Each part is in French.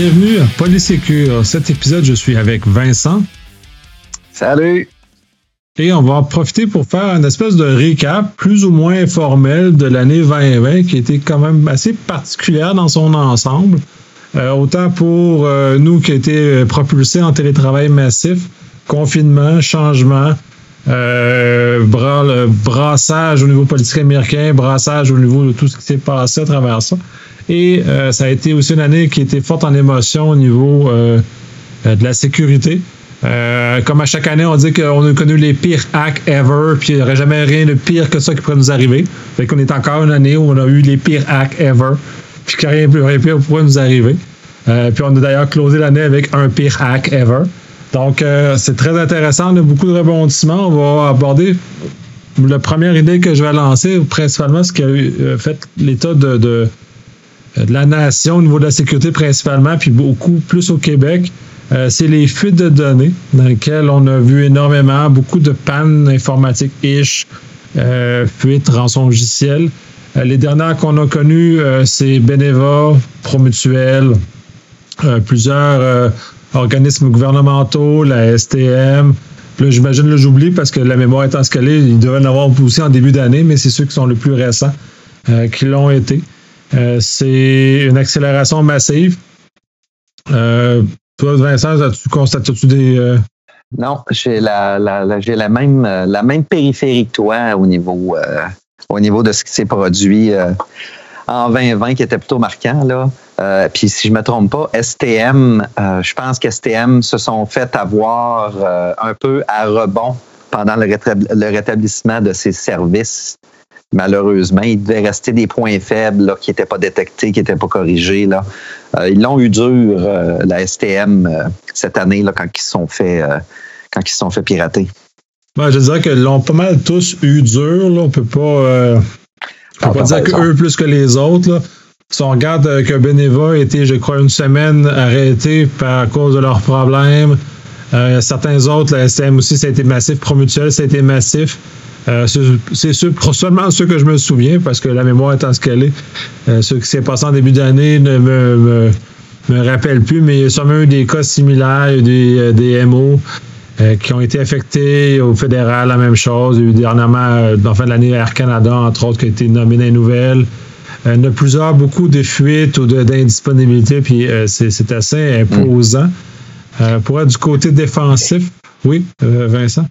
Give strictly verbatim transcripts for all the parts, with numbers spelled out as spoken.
Bienvenue à Polysécure. Cet épisode, je suis avec Vincent. Salut! Et on va en profiter pour faire une espèce de récap plus ou moins informel de l'année vingt vingt qui était quand même assez particulière dans son ensemble. Euh, autant pour euh, nous qui a été propulsés en télétravail massif, confinement, changement, euh, bras, brassage au niveau politique américain, brassage au niveau de tout ce qui s'est passé à travers ça. Et euh, ça a été aussi une année qui était forte en émotion au niveau euh, de la sécurité. Euh, comme à chaque année, on dit qu'on a connu les pires hacks ever, puis il n'y aurait jamais rien de pire que ça qui pourrait nous arriver. Fait qu'on est encore une année où on a eu les pires hacks ever, puis qu'il n'y a rien de rien pire pourrait nous arriver. Euh, puis on a d'ailleurs closé l'année avec un pire hack ever. Donc, euh, c'est très intéressant. On a beaucoup de rebondissements. On va aborder la première idée que je vais lancer, principalement ce qui a eu, fait l'état de, de de la nation au niveau de la sécurité principalement, puis beaucoup plus au Québec, euh, c'est les fuites de données dans lesquelles on a vu énormément, beaucoup de pannes informatiques-ish, euh, fuites, rançongiciels. Euh, les dernières qu'on a connues, euh, c'est Beneva, Promutuel, euh, plusieurs euh, organismes gouvernementaux, la S T M. Puis là, j'imagine, là, j'oublie parce que la mémoire étant scalée, il devait en avoir aussi en début d'année, mais c'est ceux qui sont les plus récents euh, qui l'ont été. Euh, c'est une accélération massive. Euh, toi, Vincent, as-tu, constates-tu des... Euh... Non, j'ai la, la, la, j'ai la même, la même périphérie que toi au niveau, euh, au niveau de ce qui s'est produit euh, en vingt vingt, qui était plutôt marquant, là. Euh, puis si je ne me trompe pas, S T M, euh, je pense qu'S T M se sont fait avoir euh, un peu à rebond pendant le, rétabli- le rétablissement de ses services. Malheureusement, il devait rester des points faibles là, qui n'étaient pas détectés, qui n'étaient pas corrigés. Là. Euh, ils l'ont eu dur, euh, la S T M, euh, cette année, là, quand ils se sont fait, euh, quand ils se sont fait pirater. Ben, je dirais qu'ils l'ont pas mal tous eu dur. Là. On ne peut pas, euh, on peut pas dire qu'eux plus que les autres. Là. Si on regarde euh, que Beneva a été, je crois, une semaine arrêté par à cause de leurs problèmes. Euh, certains autres, la S T M aussi, ça a été massif. Promutuel, ça a été massif. Euh, c'est, c'est ceux, seulement ceux que je me souviens, parce que la mémoire étant scalée, euh, ce qui s'est passé en début d'année ne me, me, me rappelle plus, mais il y a sûrement eu des cas similaires, il y a des, des M O euh, qui ont été affectés au fédéral, la même chose. Il y a eu dernièrement, en fin de l'année, Air Canada, entre autres, qui a été nommé dans les nouvelles. Euh, il y en a plusieurs, beaucoup de fuites ou de, d'indisponibilité, puis euh, c'est, c'est assez imposant. Euh, pour être du côté défensif, oui, euh, Vincent?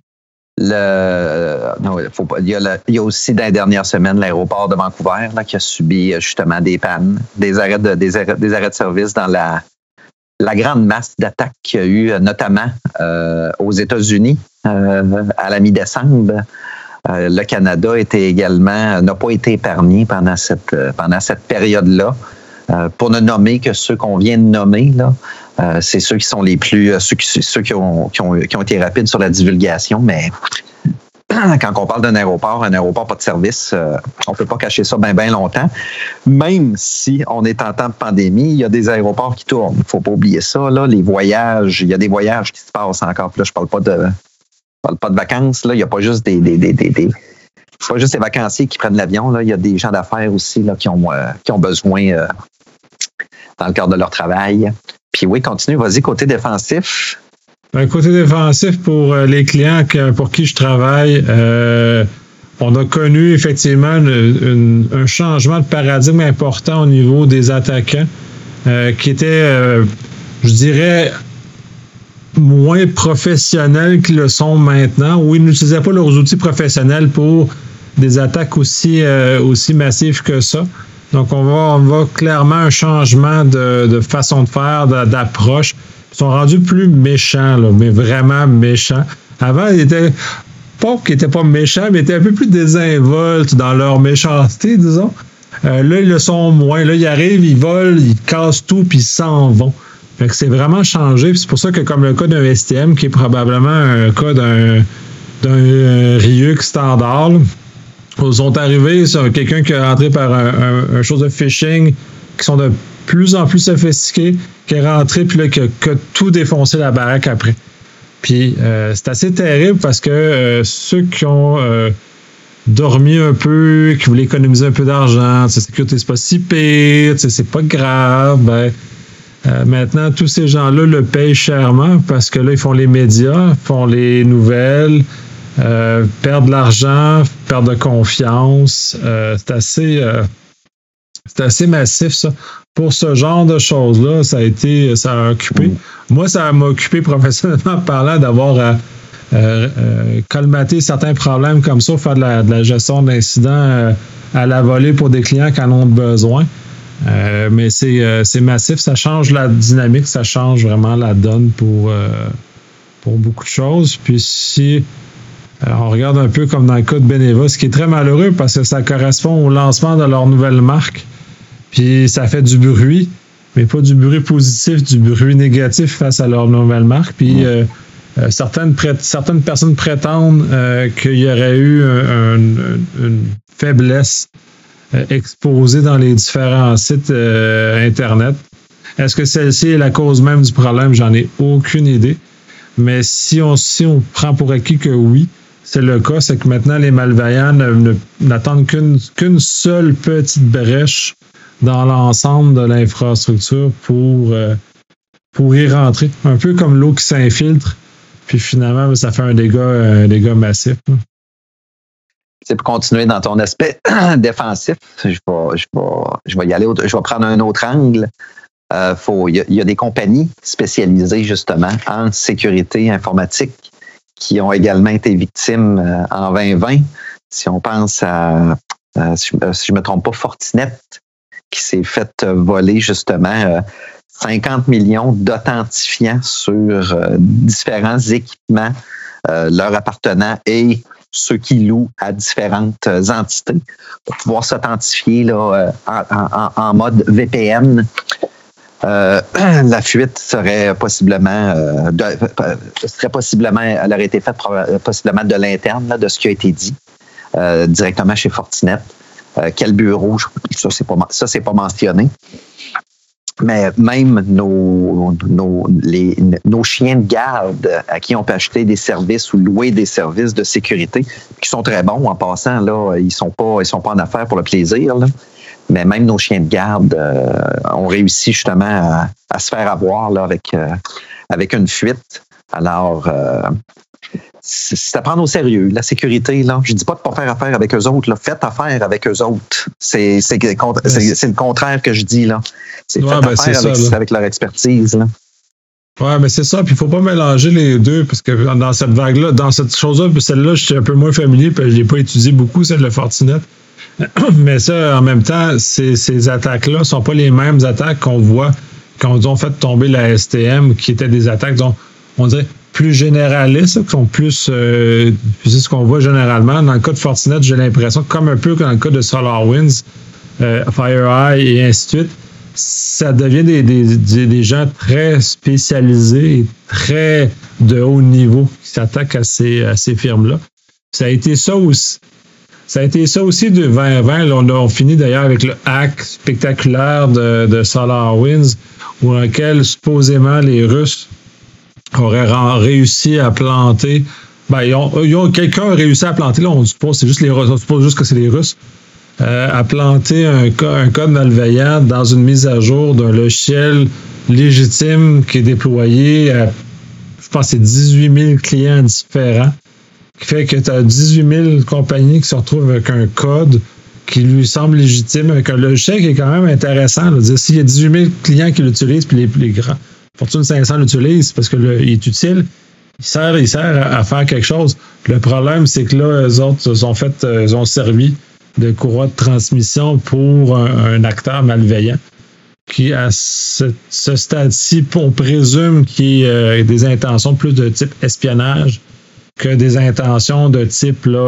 Le, non, faut pas, il, y a le, il y a aussi dans les dernières semaines l'aéroport de Vancouver là, qui a subi justement des pannes, des arrêts de, des arrêts, des arrêts de service dans la, la grande masse d'attaques qu'il y a eu, notamment euh, aux États-Unis euh, à la mi-décembre. Euh, le Canada était également, n'a pas été épargné pendant cette, pendant cette période-là. Euh, pour ne nommer que ceux qu'on vient de nommer, là, euh, c'est ceux qui sont les plus, ceux qui, ceux qui ont, qui ont, qui ont été rapides sur la divulgation, mais quand on parle d'un aéroport, un aéroport pas de service, euh, on peut pas cacher ça bien, bien longtemps. Même si on est en temps de pandémie, il y a des aéroports qui tournent. Il faut pas oublier ça, là. Les voyages, il y a des voyages qui se passent encore. Puis là, je parle pas de, je parle pas de vacances, là. Il y a pas juste des, des, des, des, des c'est pas juste les vacanciers qui prennent l'avion, là. Il y a des gens d'affaires aussi, là, qui ont, euh, qui ont besoin, euh, dans le cadre de leur travail. Puis oui, continue, vas-y, côté défensif. Un côté défensif pour euh, les clients que, pour qui je travaille, euh, on a connu effectivement une, une, un changement de paradigme important au niveau des attaquants euh, qui était, euh, je dirais, moins professionnels qu'ils le sont maintenant, où ils n'utilisaient pas leurs outils professionnels pour des attaques aussi, euh, aussi massives que ça. Donc, on va, on va clairement un changement de, de façon de faire, de, d'approche. Ils sont rendus plus méchants, là, mais vraiment méchants. Avant, ils étaient pas qu'ils n'étaient pas méchants, mais ils étaient un peu plus désinvoltes dans leur méchanceté, disons. Euh, là, ils le sont moins. Là, ils arrivent, ils volent, ils cassent tout, puis ils s'en vont. Fait que c'est vraiment changé. Puis c'est pour ça que, comme le cas d'un S T M, qui est probablement un cas d'un, d'un Ryuk standard, là, ils sont arrivés sur quelqu'un qui est rentré par un, un, un chose de phishing qui sont de plus en plus sophistiqués, qui est rentré puis là qui a, qui a tout défoncé la baraque après. Puis euh, c'est assez terrible parce que euh, ceux qui ont euh, dormi un peu, qui voulaient économiser un peu d'argent, la sécurité c'est pas si pire, c'est pas grave, ben Euh, maintenant, tous ces gens-là le payent chèrement parce que là, ils font les médias, font les nouvelles, euh, perdent de l'argent, perdent de confiance. Euh, c'est assez... Euh, C'est assez massif, ça. Pour ce genre de choses-là, ça a été, ça a occupé. Mmh. Moi, ça m'a occupé professionnellement parlant d'avoir à euh, euh, colmater certains problèmes comme ça, faire de la, de la gestion d'incidents euh, à la volée pour des clients qui en ont besoin. Euh, mais c'est, euh, c'est massif, ça change la dynamique, ça change vraiment la donne pour, euh, pour beaucoup de choses. Puis si Alors, on regarde un peu comme dans le cas de Beneva, ce qui est très malheureux parce que ça correspond au lancement de leur nouvelle marque. Puis ça fait du bruit, mais pas du bruit positif, du bruit négatif face à leur nouvelle marque. Puis euh, euh, certaines, pré- certaines personnes prétendent euh, qu'il y aurait eu un, un, une faiblesse euh, exposée dans les différents sites euh, Internet. Est-ce que celle-ci est la cause même du problème? J'en ai aucune idée. Mais si on, si on prend pour acquis que oui, c'est le cas, c'est que maintenant les malveillants ne, ne, n'attendent qu'une, qu'une seule petite brèche dans l'ensemble de l'infrastructure pour, euh, pour y rentrer. Un peu comme l'eau qui s'infiltre, puis finalement, ça fait un dégât, un dégât massif. C'est pour continuer dans ton aspect défensif, je vais, je vais, je vais y aller, je vais prendre un autre angle. Euh, faut, il, y a, il y a des compagnies spécialisées justement en sécurité informatique qui ont également été victimes euh, en vingt vingt. Si on pense à, euh, si je ne me trompe pas, Fortinet, qui s'est fait voler justement euh, cinquante millions d'authentifiants sur euh, différents équipements euh, leur appartenant et ceux qui louent à différentes entités pour pouvoir s'authentifier là, en, en, en mode V P N. Euh, la fuite serait possiblement, euh, de, serait possiblement, elle aurait été faite possiblement de l'interne, là, de ce qui a été dit euh, directement chez Fortinet. Euh, quel bureau, ça c'est pas, ça c'est pas mentionné. Mais même nos, nos, les, nos chiens de garde à qui on peut acheter des services ou louer des services de sécurité, qui sont très bons en passant, là, ils sont pas, ils sont pas en affaires pour le plaisir, là. Mais même nos chiens de garde euh, ont réussi justement à, à se faire avoir là, avec, euh, avec une fuite. Alors, euh, c'est, c'est à prendre au sérieux. La sécurité, là, je ne dis pas de ne pas faire affaire avec eux autres. Là. Faites affaire avec eux autres. C'est, c'est, c'est, c'est le contraire que je dis. Là. C'est ouais, faites ben affaire c'est avec, ça, avec leur expertise. Là. Oui, mais c'est ça. Puis il ne faut pas mélanger les deux parce que dans cette vague-là, dans cette chose-là, celle-là, je suis un peu moins familier parce que je ne l'ai pas étudié beaucoup, celle de Fortinet. Mais ça, en même temps, ces, ces attaques-là ne sont pas les mêmes attaques qu'on voit quand ils ont fait tomber la S T M, qui étaient des attaques, disons, on dirait, plus généralistes, qui sont plus... Euh, c'est ce qu'on voit généralement. Dans le cas de Fortinet, j'ai l'impression, comme un peu dans le cas de SolarWinds, euh, FireEye et ainsi de suite, ça devient des, des, des, des gens très spécialisés et très de haut niveau qui s'attaquent à ces, à ces firmes-là. Ça a été ça aussi. Ça a été ça aussi de vingt vingt. Là, on a on finit d'ailleurs avec le hack spectaculaire de, de SolarWinds, où lequel supposément les Russes auraient réussi à planter. Ben, ils ont, ils ont, quelqu'un a réussi à planter, là, on suppose, c'est juste les Russes, on suppose juste que c'est les Russes, euh, à planter un, un code malveillant dans une mise à jour d'un logiciel légitime qui est déployé à, je pense, c'est dix-huit mille clients différents. Qui fait que tu as dix-huit mille compagnies qui se retrouvent avec un code qui lui semble légitime, avec un logiciel qui est quand même intéressant. Là. Dire, s'il y a dix-huit mille clients qui l'utilisent, puis les, les grands, Fortune cinq cents l'utilisent parce qu'il est utile, il sert, il sert à, à faire quelque chose. Le problème, c'est que là, eux autres ont fait, ils ont servi de courroie de transmission pour un, un acteur malveillant qui, à ce, ce stade-ci, on présume qu'il a euh, des intentions plus de type espionnage que des intentions de type là,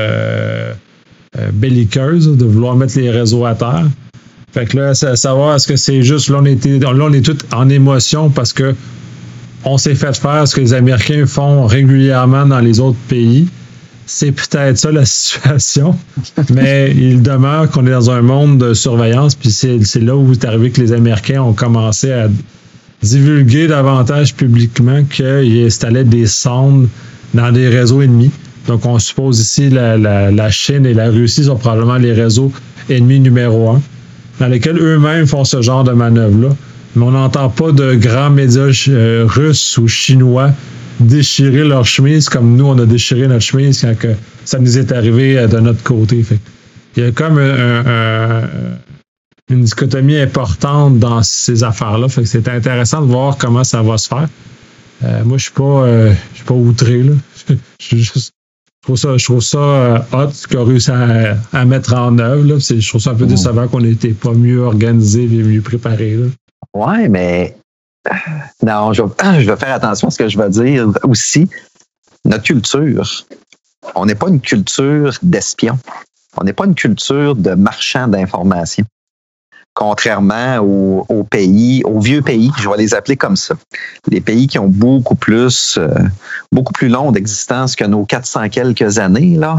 euh, euh, belliqueuse, de vouloir mettre les réseaux à terre. Fait que là, c'est à savoir, est-ce que c'est juste, là, on, était, là, on est tous en émotion parce que on s'est fait faire ce que les Américains font régulièrement dans les autres pays. C'est peut-être ça la situation, mais il demeure qu'on est dans un monde de surveillance, puis c'est, c'est là où c'est arrivé que les Américains ont commencé à divulguer davantage publiquement qu'ils installaient des sondes dans des réseaux ennemis. Donc, on suppose ici la, la, la Chine et la Russie sont probablement les réseaux ennemis numéro un, dans lesquels eux-mêmes font ce genre de manœuvre-là. mais on n'entend pas de grands médias euh, russes ou chinois déchirer leur chemise comme nous, on a déchiré notre chemise quand que ça nous est arrivé euh, de notre côté. Fait. Il y a comme un, un, une dichotomie importante dans ces affaires-là. Fait que c'est intéressant de voir comment ça va se faire. Euh, moi, je suis pas, euh, je suis pas outré, là. Je, je, je trouve ça, je trouve ça euh, hot ce qu'on a réussi à, à mettre en œuvre, là. C'est, je trouve ça un peu décevant qu'on n'était pas mieux organisé et mieux préparé, là. Ouais, mais non, je, je vais faire attention à ce que je vais dire aussi. Notre culture, on n'est pas une culture d'espions. On n'est pas une culture de marchands d'informations. Contrairement aux, aux pays, aux vieux pays, je vais les appeler comme ça. Les pays qui ont beaucoup plus, euh, beaucoup plus long d'existence que nos quatre cents quelques années, là.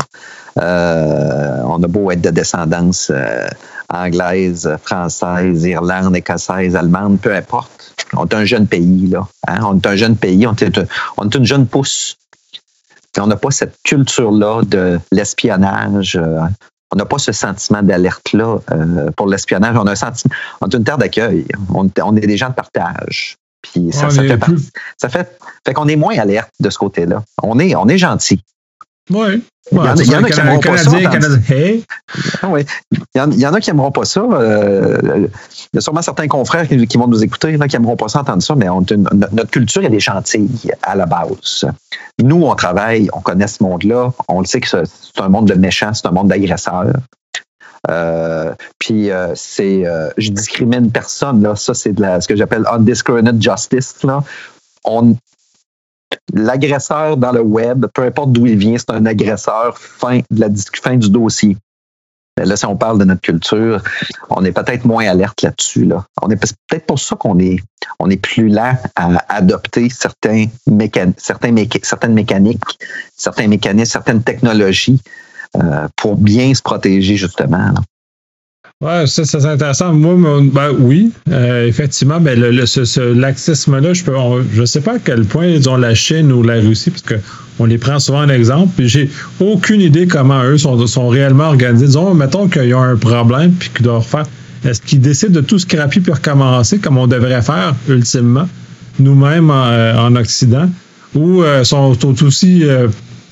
Euh, on a beau être de descendance euh, anglaise, française, irlandaise, écossaise, allemande, peu importe. On est un jeune pays, là. Hein? On est un jeune pays, on est, on est une jeune pousse. On n'a pas cette culture-là de l'espionnage. Euh, on n'a pas ce sentiment d'alerte-là euh, pour l'espionnage. On a un sentiment, on est une terre d'accueil. On, on est des gens de partage. Puis ça, ça, fait, plus... ça fait, fait qu'on est moins alerte de ce côté-là. On est, on est gentil. Oui. Il y en, il y en a qui n'aimeront pas ça. Hey. Oui. Il, y en, il y en a qui n'aimeront pas ça. Euh, il y a sûrement certains confrères qui, qui vont nous écouter là, qui n'aimeront pas ça entendre ça, mais on, notre culture, elle est gentille à la base. Nous, on travaille, on connaît ce monde-là. On le sait que c'est un monde de méchants, c'est un monde d'agresseurs. Euh, puis euh, c'est, euh, je discrimine personne. Là. Ça, c'est de la, ce que j'appelle undiscriminated justice. Là. On L'agresseur dans le web, peu importe d'où il vient, c'est un agresseur fin, de la, fin du dossier. Là, si on parle de notre culture, on est peut-être moins alerte là-dessus. Là. On est peut-être pour ça qu'on est, on est plus lent à adopter certains mécan- certains méca- certaines mécaniques, certains mécanismes, certaines technologies euh, pour bien se protéger, justement. Là. Ouais, ça, ça c'est intéressant. Moi, ben oui, euh, effectivement, ben le, le ce, ce laxisme-là, je peux, on, je sais pas à quel point ils ont la Chine ou la Russie, parce que on les prend souvent en exemple. Puis j'ai aucune idée comment eux sont, sont réellement organisés. Disons, mettons qu'ils ont un problème puis qu'ils doivent faire. Est-ce qu'ils décident de tout scraper puis recommencer comme on devrait faire ultimement, nous-mêmes en, en Occident, ou euh, sont, sont aussi euh,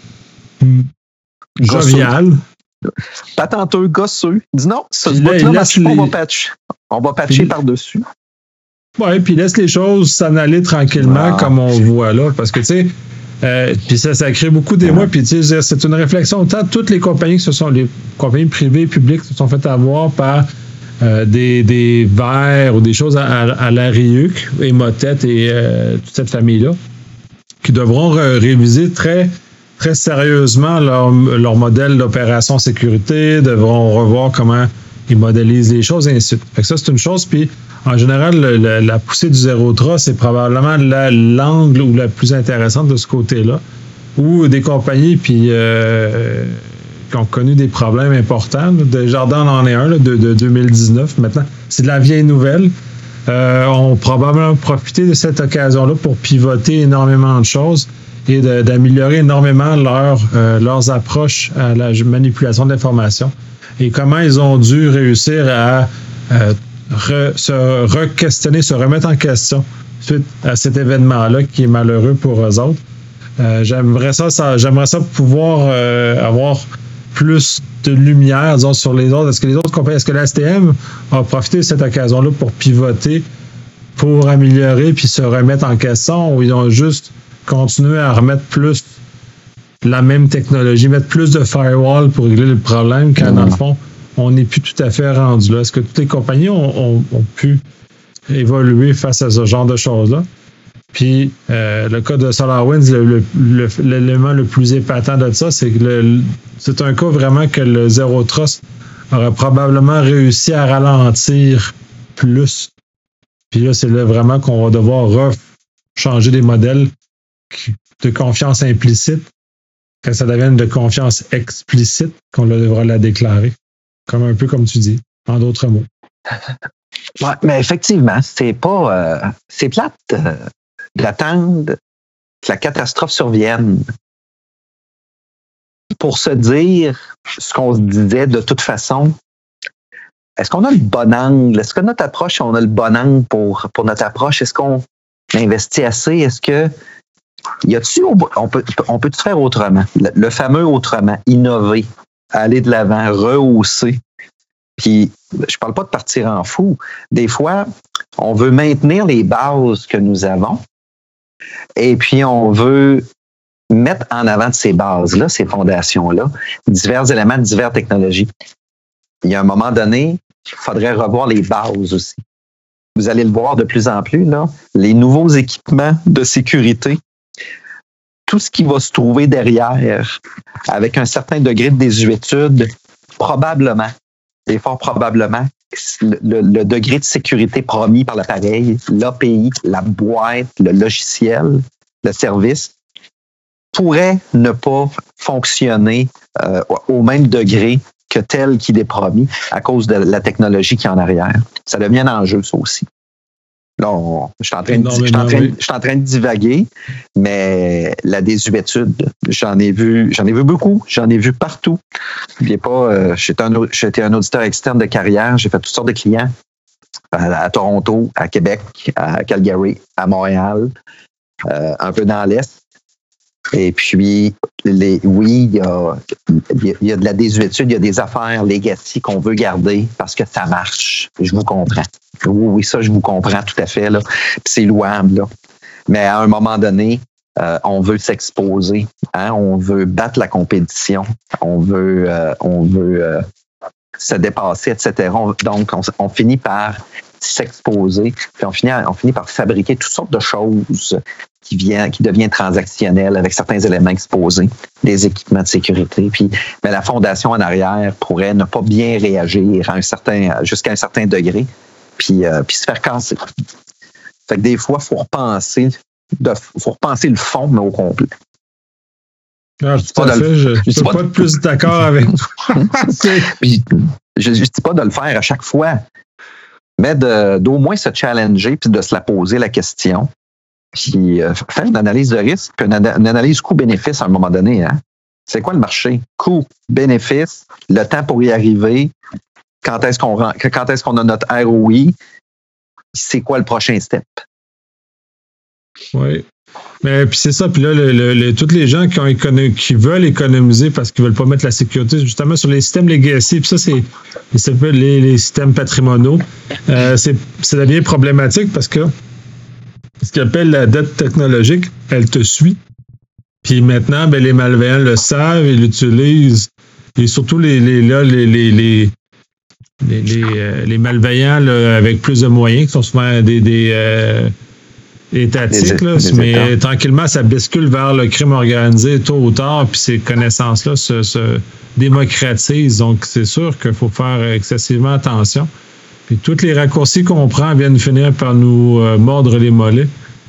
joviales? Patenteux, gosseux. Dis non, ça se bout-là, laisse les... on va patcher. On va patcher puis... par-dessus. Oui, puis laisse les choses s'en aller tranquillement, ah. comme on voit là. Parce que, tu sais, euh, puis ça, ça crée beaucoup d'émoi. Puis, tu sais, c'est une réflexion. Autant toutes les compagnies que ce sont, les compagnies privées et publiques se sont faites avoir par euh, des, des verres ou des choses à, à, à la Ryuk, et Motette et euh, toute cette famille-là, qui devront ré- réviser très... très sérieusement leur, leur modèle d'opération sécurité, devront revoir comment ils modélisent les choses et ainsi de suite. Fait que ça, c'est une chose. Puis, en général, le, le, la poussée du zéro trace, c'est probablement la, l'angle ou la plus intéressante de ce côté-là, où des compagnies puis, euh, qui ont connu des problèmes importants. Desjardins en est un là, de, de deux mille dix-neuf. Maintenant, c'est de la vieille nouvelle. Euh, ont probablement profité de cette occasion-là pour pivoter énormément de choses et de, d'améliorer énormément leur, euh, leurs approches à la manipulation de l'information et comment ils ont dû réussir à euh, re, se re-questionner, se remettre en question suite à cet événement-là qui est malheureux pour eux autres. Euh, j'aimerais ça, ça, j'aimerais ça pouvoir euh, avoir plus de lumière, disons, sur les autres. Est-ce que les autres compagnies, est-ce que la S T M a profité de cette occasion-là pour pivoter, pour améliorer puis se remettre en question, ou ils ont juste continué à remettre plus la même technologie, mettre plus de firewall pour régler le problème, quand mmh. dans le fond, on n'est plus tout à fait rendu là. Est-ce que toutes les compagnies ont, ont, ont pu évoluer face à ce genre de choses-là? Puis, euh, le cas de SolarWinds, le, le, le, l'élément le plus épatant de ça, c'est que le, c'est un cas vraiment que le Zero Trust aurait probablement réussi à ralentir plus. Puis là, c'est là vraiment qu'on va devoir changer des modèles de confiance implicite quand ça devienne de confiance explicite qu'on devra la déclarer. Comme un peu comme tu dis, en d'autres mots. Ouais, mais effectivement, c'est pas... Euh, c'est plate euh, d'attendre que la catastrophe survienne pour se dire ce qu'on se disait de toute façon. est-ce qu'on a le bon angle? Est-ce que notre approche, on a le bon angle pour, pour notre approche? Est-ce qu'on investit assez? Est-ce que y a-t-il, on peut, on peut faire autrement? Le, le fameux autrement, innover, aller de l'avant, rehausser. Puis, je parle pas de partir en fou. Des fois, on veut maintenir les bases que nous avons et puis on veut mettre en avant de ces bases-là, ces fondations-là, divers éléments, diverses technologies. Il y a un moment donné, il faudrait revoir les bases aussi. Vous allez le voir de plus en plus, là, les nouveaux équipements de sécurité, tout ce qui va se trouver derrière, avec un certain degré de désuétude, probablement, et fort probablement, le, le, le degré de sécurité promis par l'appareil, l'A P I, la boîte, le logiciel, le service, pourrait ne pas fonctionner euh, au même degré que tel qu'il est promis à cause de la technologie qui est en arrière. Ça devient un enjeu, ça aussi. Là, on, je, suis en train de, je, suis en train, je suis en train de divaguer, mais la désuétude, j'en ai vu, j'en ai vu beaucoup, j'en ai vu partout. N'oubliez pas, euh, j'étais, un, j'étais un auditeur externe de carrière, j'ai fait toutes sortes de clients à, à Toronto, à Québec, à Calgary, à Montréal, euh, un peu dans l'Est. Et puis, les, oui, il y a, il y a de la désuétude, il y a des affaires legacy qu'on veut garder parce que ça marche. Je vous comprends. Oui, oui, ça, je vous comprends tout à fait. Là. Puis c'est louable. Là. Mais à un moment donné, euh, on veut s'exposer. Hein? On veut battre la compétition. On veut, euh, on veut euh, se dépasser, et cetera. On, donc, on, on finit par s'exposer, puis on finit, on finit par fabriquer toutes sortes de choses qui, vient, qui deviennent transactionnelles avec certains éléments exposés, des équipements de sécurité. Puis, mais la fondation en arrière pourrait ne pas bien réagir à un certain, jusqu'à un certain degré, puis, euh, puis se faire casser. Fait que des fois, il faut repenser, de, faut repenser le fond, mais au complet. Ah, tout à fait, je ne suis pas, pas de plus d'accord avec toi. Puis, je ne dis pas de le faire à chaque fois, mais de, d'au moins se challenger puis de se la poser la question, puis euh, faire une analyse de risque, puis une, une analyse coût-bénéfice à un moment donné. Hein? C'est quoi le marché? Coût, bénéfice, le temps pour y arriver, quand est-ce qu'on, quand est-ce qu'on a notre R O I, c'est quoi le prochain step? Oui. Mais puis c'est ça, puis là, le, le, le, tous les gens qui, ont économ- qui veulent économiser parce qu'ils veulent pas mettre la sécurité justement sur les systèmes legacy, puis ça, c'est, c'est les, les systèmes patrimoniaux, euh, c'est, ça devient problématique parce que ce qu'ils appellent la dette technologique, elle te suit. Puis maintenant, ben, les malveillants le savent, ils l'utilisent, et surtout les, les, là, les, les, les, les, les, euh, les malveillants là, avec plus de moyens, qui sont souvent des... des euh, étatique, là, les mais états. Tranquillement, ça bascule vers le crime organisé tôt ou tard, puis ces connaissances-là se, se démocratisent. Donc, c'est sûr qu'il faut faire excessivement attention. Puis, tous les raccourcis qu'on prend viennent finir par nous euh, mordre les mollets.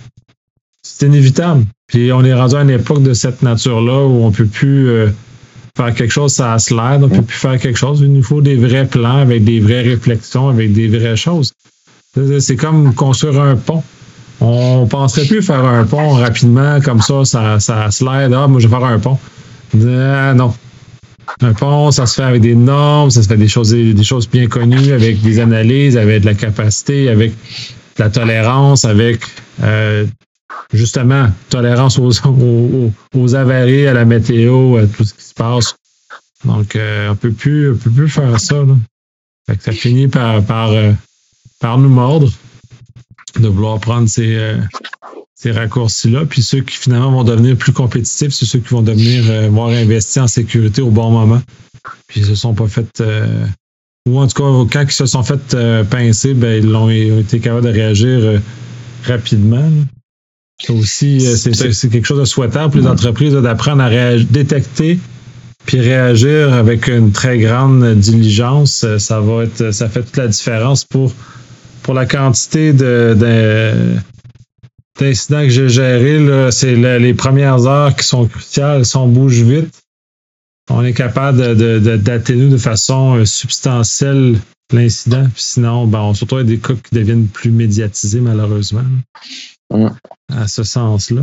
C'est inévitable. Puis, on est rendu à une époque de cette nature-là où on ne peut plus euh, faire quelque chose, ça slide, on ne peut plus faire quelque chose. Il nous faut des vrais plans avec des vraies réflexions, avec des vraies choses. C'est comme construire un pont. On penserait plus faire un pont rapidement, comme ça, ça, ça slide. Ah, moi, je vais faire un pont. Ah, non. Un pont, ça se fait avec des normes, ça se fait des choses, des choses bien connues, avec des analyses, avec de la capacité, avec de la tolérance, avec, euh, justement, tolérance aux, aux, aux avaries, à la météo, à tout ce qui se passe. Donc, euh, on peut plus, on peut plus faire ça, là. Fait que ça finit par, par, euh, par nous mordre, de vouloir prendre ces, euh, ces raccourcis-là. Puis ceux qui finalement vont devenir plus compétitifs, c'est ceux qui vont devenir euh, vont investir en sécurité au bon moment. Puis ils se sont pas fait euh, ou en tout cas, quand ils se sont fait euh, pincer, ben ils ont, ils ont été capables de réagir euh, rapidement. Là. Ça aussi, euh, c'est, c'est, c'est quelque chose de souhaitable pour les entreprises là, d'apprendre à réagir, détecter puis réagir avec une très grande diligence. Ça va être, ça fait toute la différence pour Pour la quantité de, de, d'incidents que j'ai gérés, là, c'est la, les premières heures qui sont cruciales. Si on bouge vite, on est capable de, de, de, d'atténuer de façon substantielle l'incident. Puis sinon, ben, on se retrouve avec des cas qui deviennent plus médiatisés, malheureusement, mmh. à ce sens-là.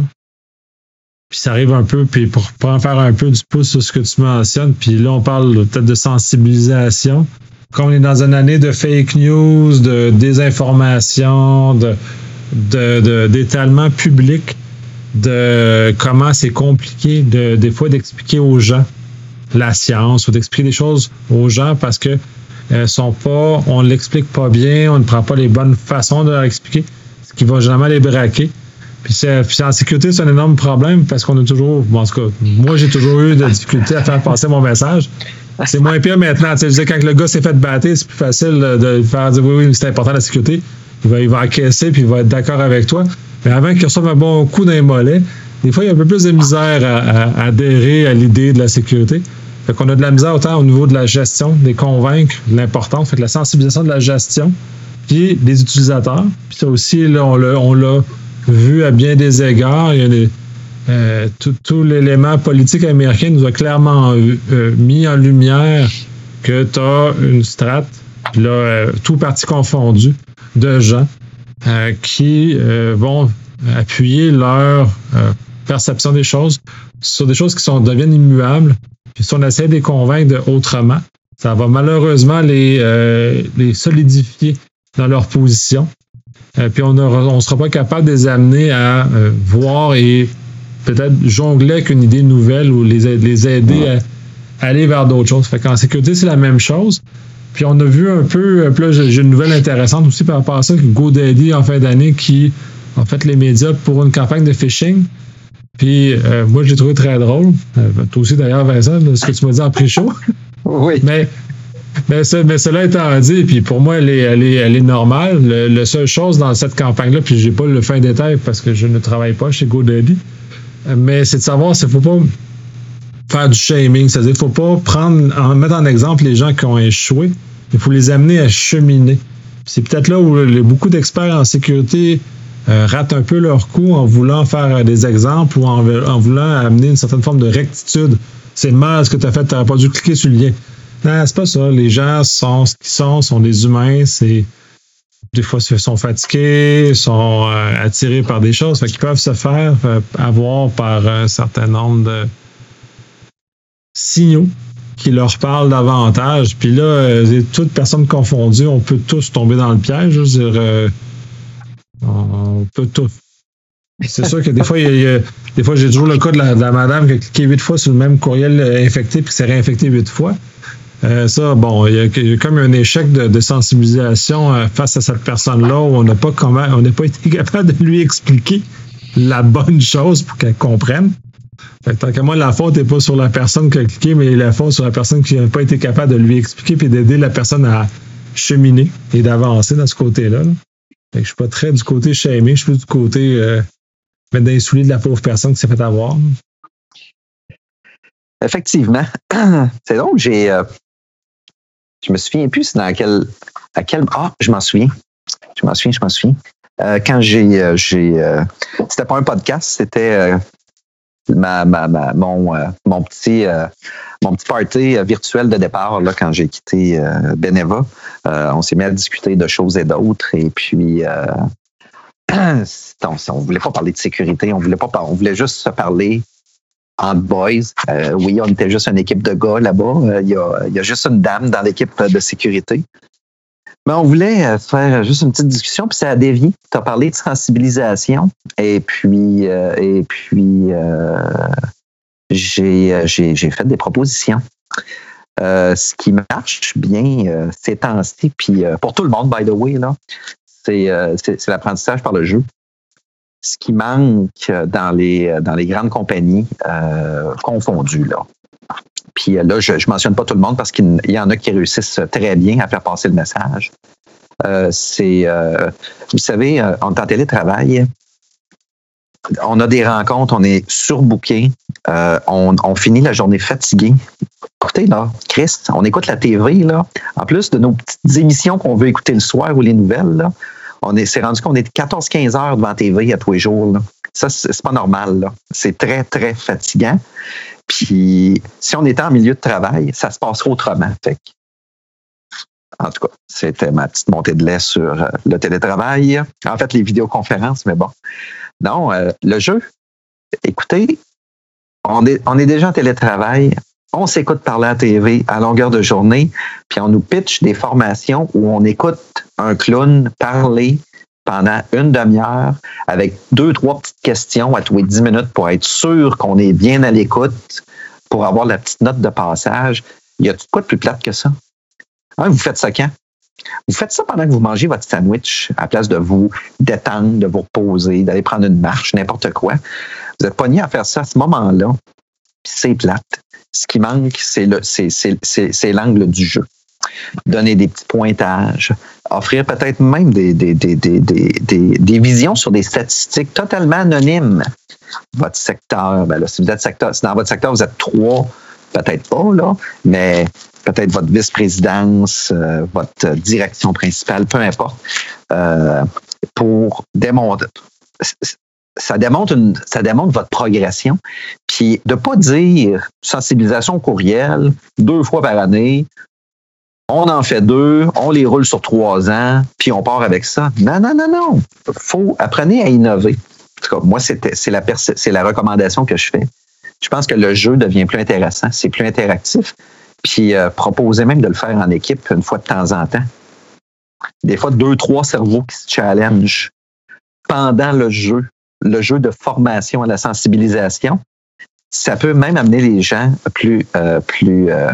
Puis ça arrive un peu, puis pour, pour en faire un peu du pouce sur ce que tu mentionnes, puis là, on parle peut-être de sensibilisation. comme on est dans une année de fake news, de désinformation, de, de, de, d'étalement public, de comment c'est compliqué de, des fois d'expliquer aux gens la science ou d'expliquer des choses aux gens parce que euh, sont pas, on ne l'explique pas bien, on ne prend pas les bonnes façons de leur expliquer, ce qui va jamais les braquer. Puis, c'est, puis en sécurité, c'est un énorme problème parce qu'on a toujours, bon, en tout cas, moi j'ai toujours eu de difficultés à faire passer mon message. C'est moins pire maintenant. Tu sais, je disais, quand le gars s'est fait battre, c'est plus facile de faire dire oui, oui, c'est important la sécurité. Il va, il va encaisser puis il va être d'accord avec toi. Mais avant qu'il reçoive un bon coup dans les mollets, des fois, il y a un peu plus de misère à, à, à adhérer à l'idée de la sécurité. Fait qu'on a de la misère autant au niveau de la gestion, des convaincre, de l'importance, fait que la sensibilisation de la gestion, puis des utilisateurs. Puis ça aussi, là, on l'a, on l'a vu à bien des égards. Il y a des, euh, tout, tout l'élément politique américain nous a clairement euh, mis en lumière que tu as une strate, puis là, euh, tout parti confondu, de gens euh, qui euh, vont appuyer leur euh, perception des choses sur des choses qui sont deviennent immuables. Puis si on essaie de les convaincre de autrement, ça va malheureusement les, euh, les solidifier dans leur position. Euh, puis on ne sera pas capable de les amener à euh, voir et peut-être jongler avec une idée nouvelle ou les, les aider à, à aller vers d'autres choses. Fait qu'en sécurité, c'est la même chose. Puis on a vu un peu, puis là, j'ai une nouvelle intéressante aussi par rapport à ça, que GoDaddy en fin d'année qui a fait les médias pour une campagne de phishing. Puis euh, moi, je l'ai trouvé très drôle. Euh, toi aussi d'ailleurs, Vincent, ce que tu m'as dit en pré-show. Oui. Mais, mais, ce, mais cela étant dit, puis pour moi, elle est, elle est, elle est normale. Le, la seule chose dans cette campagne-là, puis j'ai pas le fin détail parce que je ne travaille pas chez GoDaddy, mais c'est de savoir s'il ne faut pas faire du shaming. C'est-à-dire qu'il ne faut pas prendre, en mettre en exemple les gens qui ont échoué. Il faut les amener à cheminer. Puis c'est peut-être là où les, beaucoup d'experts en sécurité euh, ratent un peu leur coup en voulant faire des exemples ou en, en voulant amener une certaine forme de rectitude. C'est mal ce que tu as fait, tu n'aurais pas dû cliquer sur le lien. Non, c'est pas ça. Les gens sont ce qu'ils sont, sont des humains. C'est, des fois, ils sont fatigués, sont euh, attirés par des choses. Fait qu'ils peuvent se faire euh, avoir par un certain nombre de signaux qui leur parlent davantage. Puis là, euh, toutes personnes confondues, on peut tous tomber dans le piège. Je veux dire, euh, on peut tous. C'est sûr que des fois, il y a, il y a, des fois, j'ai toujours le cas de la, de la madame qui a cliqué huit fois sur le même courriel infecté puis qui s'est réinfecté huit fois. Euh, ça, bon, il y, a, il y a comme un échec de, de sensibilisation euh, face à cette personne-là où on n'a pas comment, on n'a pas été capable de lui expliquer la bonne chose pour qu'elle comprenne. Fait que tant qu'à moi, la faute n'est pas sur la personne qui a cliqué, mais la faute sur la personne qui n'a pas été capable de lui expliquer puis d'aider la personne à cheminer et d'avancer dans ce côté-là. Là. Fait que je suis pas très du côté shamé, je suis plus du côté euh, mettre dans les souliers de la pauvre personne qui s'est fait avoir. Effectivement. C'est donc, j'ai. Euh, je me souviens plus dans quel. À quel. Ah, je m'en souviens. Je m'en souviens, je m'en souviens. Euh, quand j'ai. Euh, j'ai euh, c'était pas un podcast, c'était. Euh, Ma, ma, ma, mon, euh, mon, petit, euh, mon petit party euh, virtuel de départ là, quand j'ai quitté euh, Beneva. Euh, on s'est mis à discuter de choses et d'autres. Et puis, euh, on ne voulait pas parler de sécurité. On voulait pas par- on voulait juste se parler entre boys. Euh, oui, on était juste une équipe de gars là-bas. Il euh, y, y a juste une dame dans l'équipe de sécurité. Mais on voulait faire juste une petite discussion, puis ça a dévié. Tu as parlé de sensibilisation, et puis, euh, et puis euh, j'ai, j'ai, j'ai fait des propositions. Euh, ce qui marche bien euh, ces temps-ci, puis euh, pour tout le monde, by the way, là, c'est, euh, c'est, c'est l'apprentissage par le jeu. Ce qui manque dans les, dans les grandes compagnies euh, confondues, là. Puis là, je ne mentionne pas tout le monde parce qu'il y en a qui réussissent très bien à faire passer le message. Euh, c'est, euh, vous savez, on est en télétravail, on a des rencontres, on est surbooké, euh, on, on finit la journée fatigué. Écoutez, là, Christ, on écoute la T V, là. En plus de nos petites émissions qu'on veut écouter le soir ou les nouvelles, là, on est, c'est rendu qu'on est quatorze à quinze heures devant la T V à tous les jours, là. Ça, c'est, c'est pas normal, là. C'est très, très fatigant. Puis, si on était en milieu de travail, ça se passerait autrement. Fait que, en tout cas, c'était ma petite montée de lait sur euh, le télétravail. En fait, les vidéoconférences, mais bon. Non, euh, le jeu, écoutez, on est, on est déjà en télétravail. on s'écoute parler à la T V à longueur de journée, puis on nous pitch des formations où on écoute un clown parler pendant une demi-heure avec deux, trois petites questions à tous les dix minutes pour être sûr qu'on est bien à l'écoute, pour avoir la petite note de passage. Y a-t-il quoi de plus plate que ça? Hein, vous faites ça quand? Vous faites ça pendant que vous mangez votre sandwich, à la place de vous détendre, de vous reposer, d'aller prendre une marche, n'importe quoi. Vous êtes pogné à faire ça à ce moment-là, puis c'est plate. Ce qui manque, c'est, le, c'est, c'est, c'est, c'est l'angle du jeu. Donner des petits pointages, offrir peut-être même des, des, des, des, des, des, des visions sur des statistiques totalement anonymes. Votre secteur, ben là, si vous êtes secteur, si dans votre secteur, vous êtes trois, peut-être pas, là, mais peut-être votre vice-présidence, euh, votre direction principale, peu importe, euh, pour démontrer. Ça démontre, une, ça démontre votre progression. Puis de ne pas dire sensibilisation courriel deux fois par année, on en fait deux, on les roule sur trois ans, puis on part avec ça. Non, non, non, non. Faut, apprenez à innover. En tout cas, moi, c'était, c'est, la perce- c'est la recommandation que je fais. Je pense que le jeu devient plus intéressant, c'est plus interactif. Puis euh, proposez même de le faire en équipe une fois de temps en temps. Des fois, deux, trois cerveaux qui se challengent pendant le jeu. Le jeu de formation à la sensibilisation, ça peut même amener les gens plus, euh, plus euh,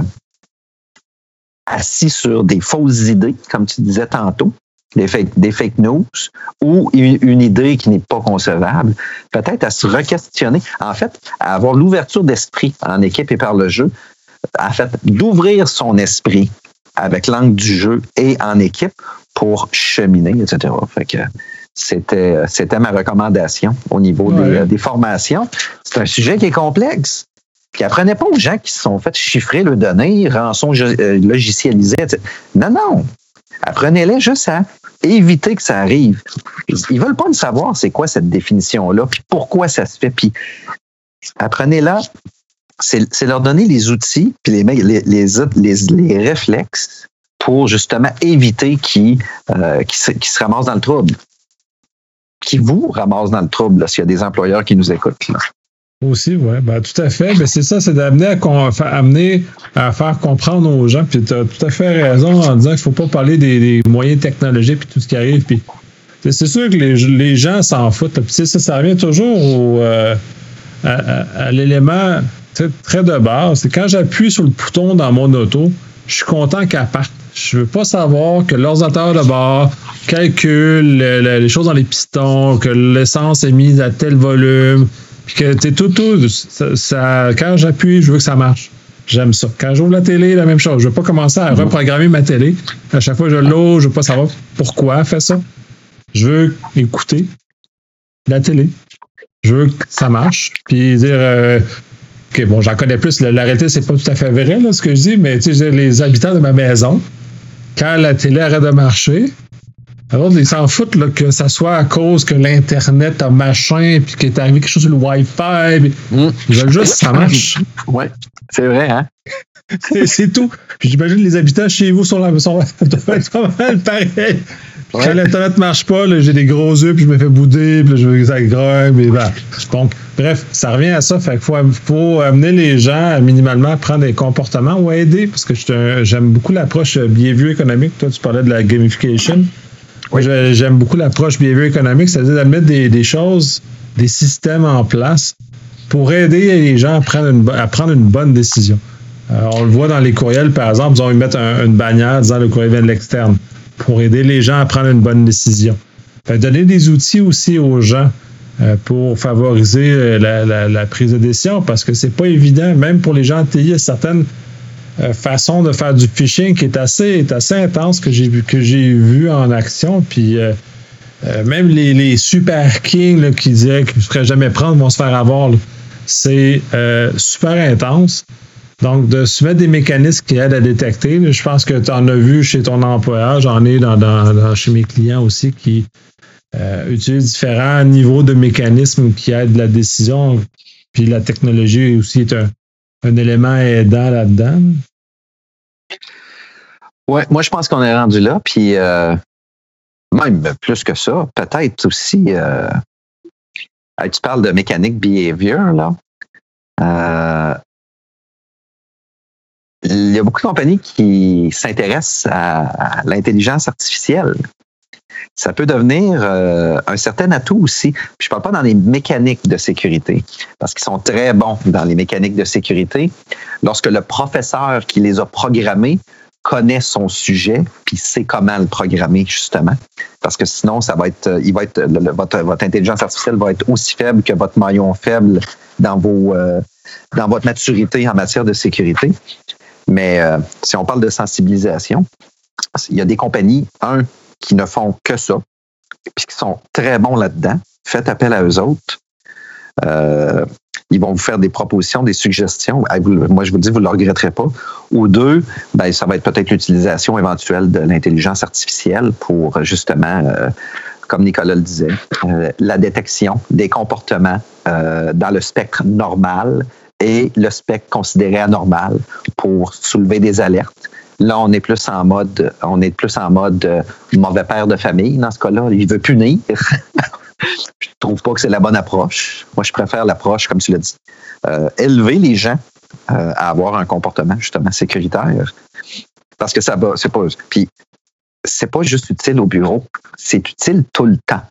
assis sur des fausses idées, comme tu disais tantôt, des fake, des fake news, ou une, une idée qui n'est pas concevable, peut-être à se re-questionner. En fait, à avoir l'ouverture d'esprit en équipe et par le jeu, en fait, d'ouvrir son esprit avec l'angle du jeu et en équipe pour cheminer, et cetera. Fait que C'était, c'était ma recommandation au niveau ouais. des, des formations. C'est un sujet qui est complexe. Puis apprenez pas aux gens qui se sont fait chiffrer le données, rançon euh, logicialisé. et cetera. Non, non. Apprenez-les juste à éviter que ça arrive. Ils veulent pas le savoir c'est quoi cette définition-là, puis pourquoi ça se fait. Puis apprenez-la, c'est, c'est leur donner les outils, puis les, les, les, les, les réflexes pour justement éviter qu'ils, euh, qu'ils, se, qu'ils se ramassent dans le trouble. Qui vous ramasse dans le trouble, là, s'il y a des employeurs qui nous écoutent. Là. Aussi, oui. Ben, tout à fait. Ben, c'est ça, c'est d'amener à, con, amener à faire comprendre aux gens. Puis tu as tout à fait raison en disant qu'il ne faut pas parler des, des moyens technologiques puis tout ce qui arrive. Puis, c'est sûr que les, les gens s'en foutent. Puis ça, ça revient toujours au, euh, à, à, à l'élément très de base. C'est quand j'appuie sur le bouton dans mon auto, je suis content qu'elle parte. Je veux pas savoir que l'ordinateur de bord calcule le, le, les choses dans les pistons, que l'essence est mise à tel volume, puis que t'es tout, tout. Ça, ça, quand j'appuie, je veux que ça marche. J'aime ça. Quand j'ouvre la télé, la même chose. Je veux pas commencer à reprogrammer ma télé. À chaque fois que je l'ouvre, je veux pas savoir pourquoi elle fait ça. Je veux écouter la télé. Je veux que ça marche. Puis dire... Euh, OK, bon, j'en connais plus. La, la réalité, c'est pas tout à fait vrai, là, ce que je dis, mais tu sais, les habitants de ma maison, quand la télé arrête de marcher, alors ils s'en foutent là, que ça soit à cause que l'Internet a machin, puis qu'il est arrivé quelque chose sur le Wi-Fi. Puis mmh. Ils veulent juste que ça marche. Oui, c'est vrai, hein? c'est, c'est tout. Puis j'imagine les habitants chez vous sont, là, sont doivent être pas mal pareil. Ouais. Quand l'Internet marche pas, là, j'ai des gros yeux, puis je me fais bouder, puis je veux que ça grogne, puis ben. Donc, bref, ça revient à ça. Fait qu'il faut, faut amener les gens à minimalement prendre des comportements ou aider, parce que je j'aime beaucoup l'approche behavior économique. Toi, tu parlais de la gamification. Oui. Moi, j'aime beaucoup l'approche behavior économique, c'est-à-dire de mettre des, des choses, des systèmes en place pour aider les gens à prendre une, à prendre une bonne décision. Alors, on le voit dans les courriels, par exemple, ils mettent un, une bannière disant le courriel vient de l'externe, pour aider les gens à prendre une bonne décision. Fait donner des outils aussi aux gens euh, pour favoriser euh, la, la, la prise de décision, parce que c'est pas évident, même pour les gens en T I, il y a certaines euh, façons de faire du phishing qui est assez, est assez intense que j'ai vu, que j'ai vu en action. Puis euh, euh, même les, les super kings là, qui diraient qu'ils ne se feraient jamais prendre vont se faire avoir. Là. C'est euh, super intense. Donc, de se mettre des mécanismes qui aident à détecter. Là, je pense que tu en as vu chez ton employeur. J'en ai dans, dans, dans, chez mes clients aussi qui euh, utilisent différents niveaux de mécanismes qui aident la décision. Puis la technologie aussi est un, un élément aidant là-dedans. Oui, moi, je pense qu'on est rendu là. Puis, euh, même plus que ça, peut-être aussi, euh, tu parles de mécanique behavior, là. Euh, il y a beaucoup de compagnies qui s'intéressent à, à l'intelligence artificielle. Ça peut devenir euh, un certain atout aussi. Puis je ne parle pas dans les mécaniques de sécurité, parce qu'ils sont très bons dans les mécaniques de sécurité. Lorsque le professeur qui les a programmés connaît son sujet, puis sait comment le programmer, justement. Parce que sinon, ça va être, il va être, le, le, votre, votre intelligence artificielle va être aussi faible que votre maillon faible dans vos, euh, dans votre maturité en matière de sécurité. Mais euh, si on parle de sensibilisation, il y a des compagnies, un, qui ne font que ça, puis qui sont très bons là-dedans. Faites appel à eux autres. Euh, ils vont vous faire des propositions, des suggestions. Moi, je vous dis, vous ne le regretterez pas. Ou deux, ben, ça va être peut-être l'utilisation éventuelle de l'intelligence artificielle pour justement, euh, comme Nicolas le disait, euh, la détection des comportements euh, dans le spectre normal et le spectre considéré anormal pour soulever des alertes. Là, on est plus en mode, on est plus en mode euh, mauvais père de famille dans ce cas-là. Il veut punir. Je trouve pas que c'est la bonne approche. Moi, je préfère l'approche, comme tu l'as dit, euh, élever les gens euh, à avoir un comportement justement sécuritaire, parce que ça va, c'est pas, puis c'est pas juste utile au bureau, c'est utile tout le temps.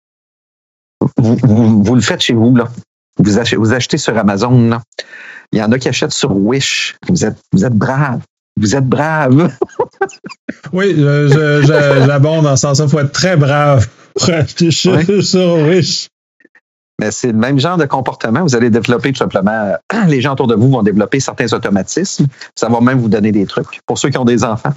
Vous, vous, vous le faites chez vous là. Vous achetez, vous achetez sur Amazon là. Il y en a qui achètent sur Wish. Vous êtes, vous êtes braves. Vous êtes brave. Oui, je, je, je, j'abonde dans ce sens-là. Il faut être très brave pour acheter sur Wish. Mais c'est le même genre de comportement. Vous allez développer tout simplement, les gens autour de vous vont développer certains automatismes. Ça va même vous donner des trucs. Pour ceux qui ont des enfants,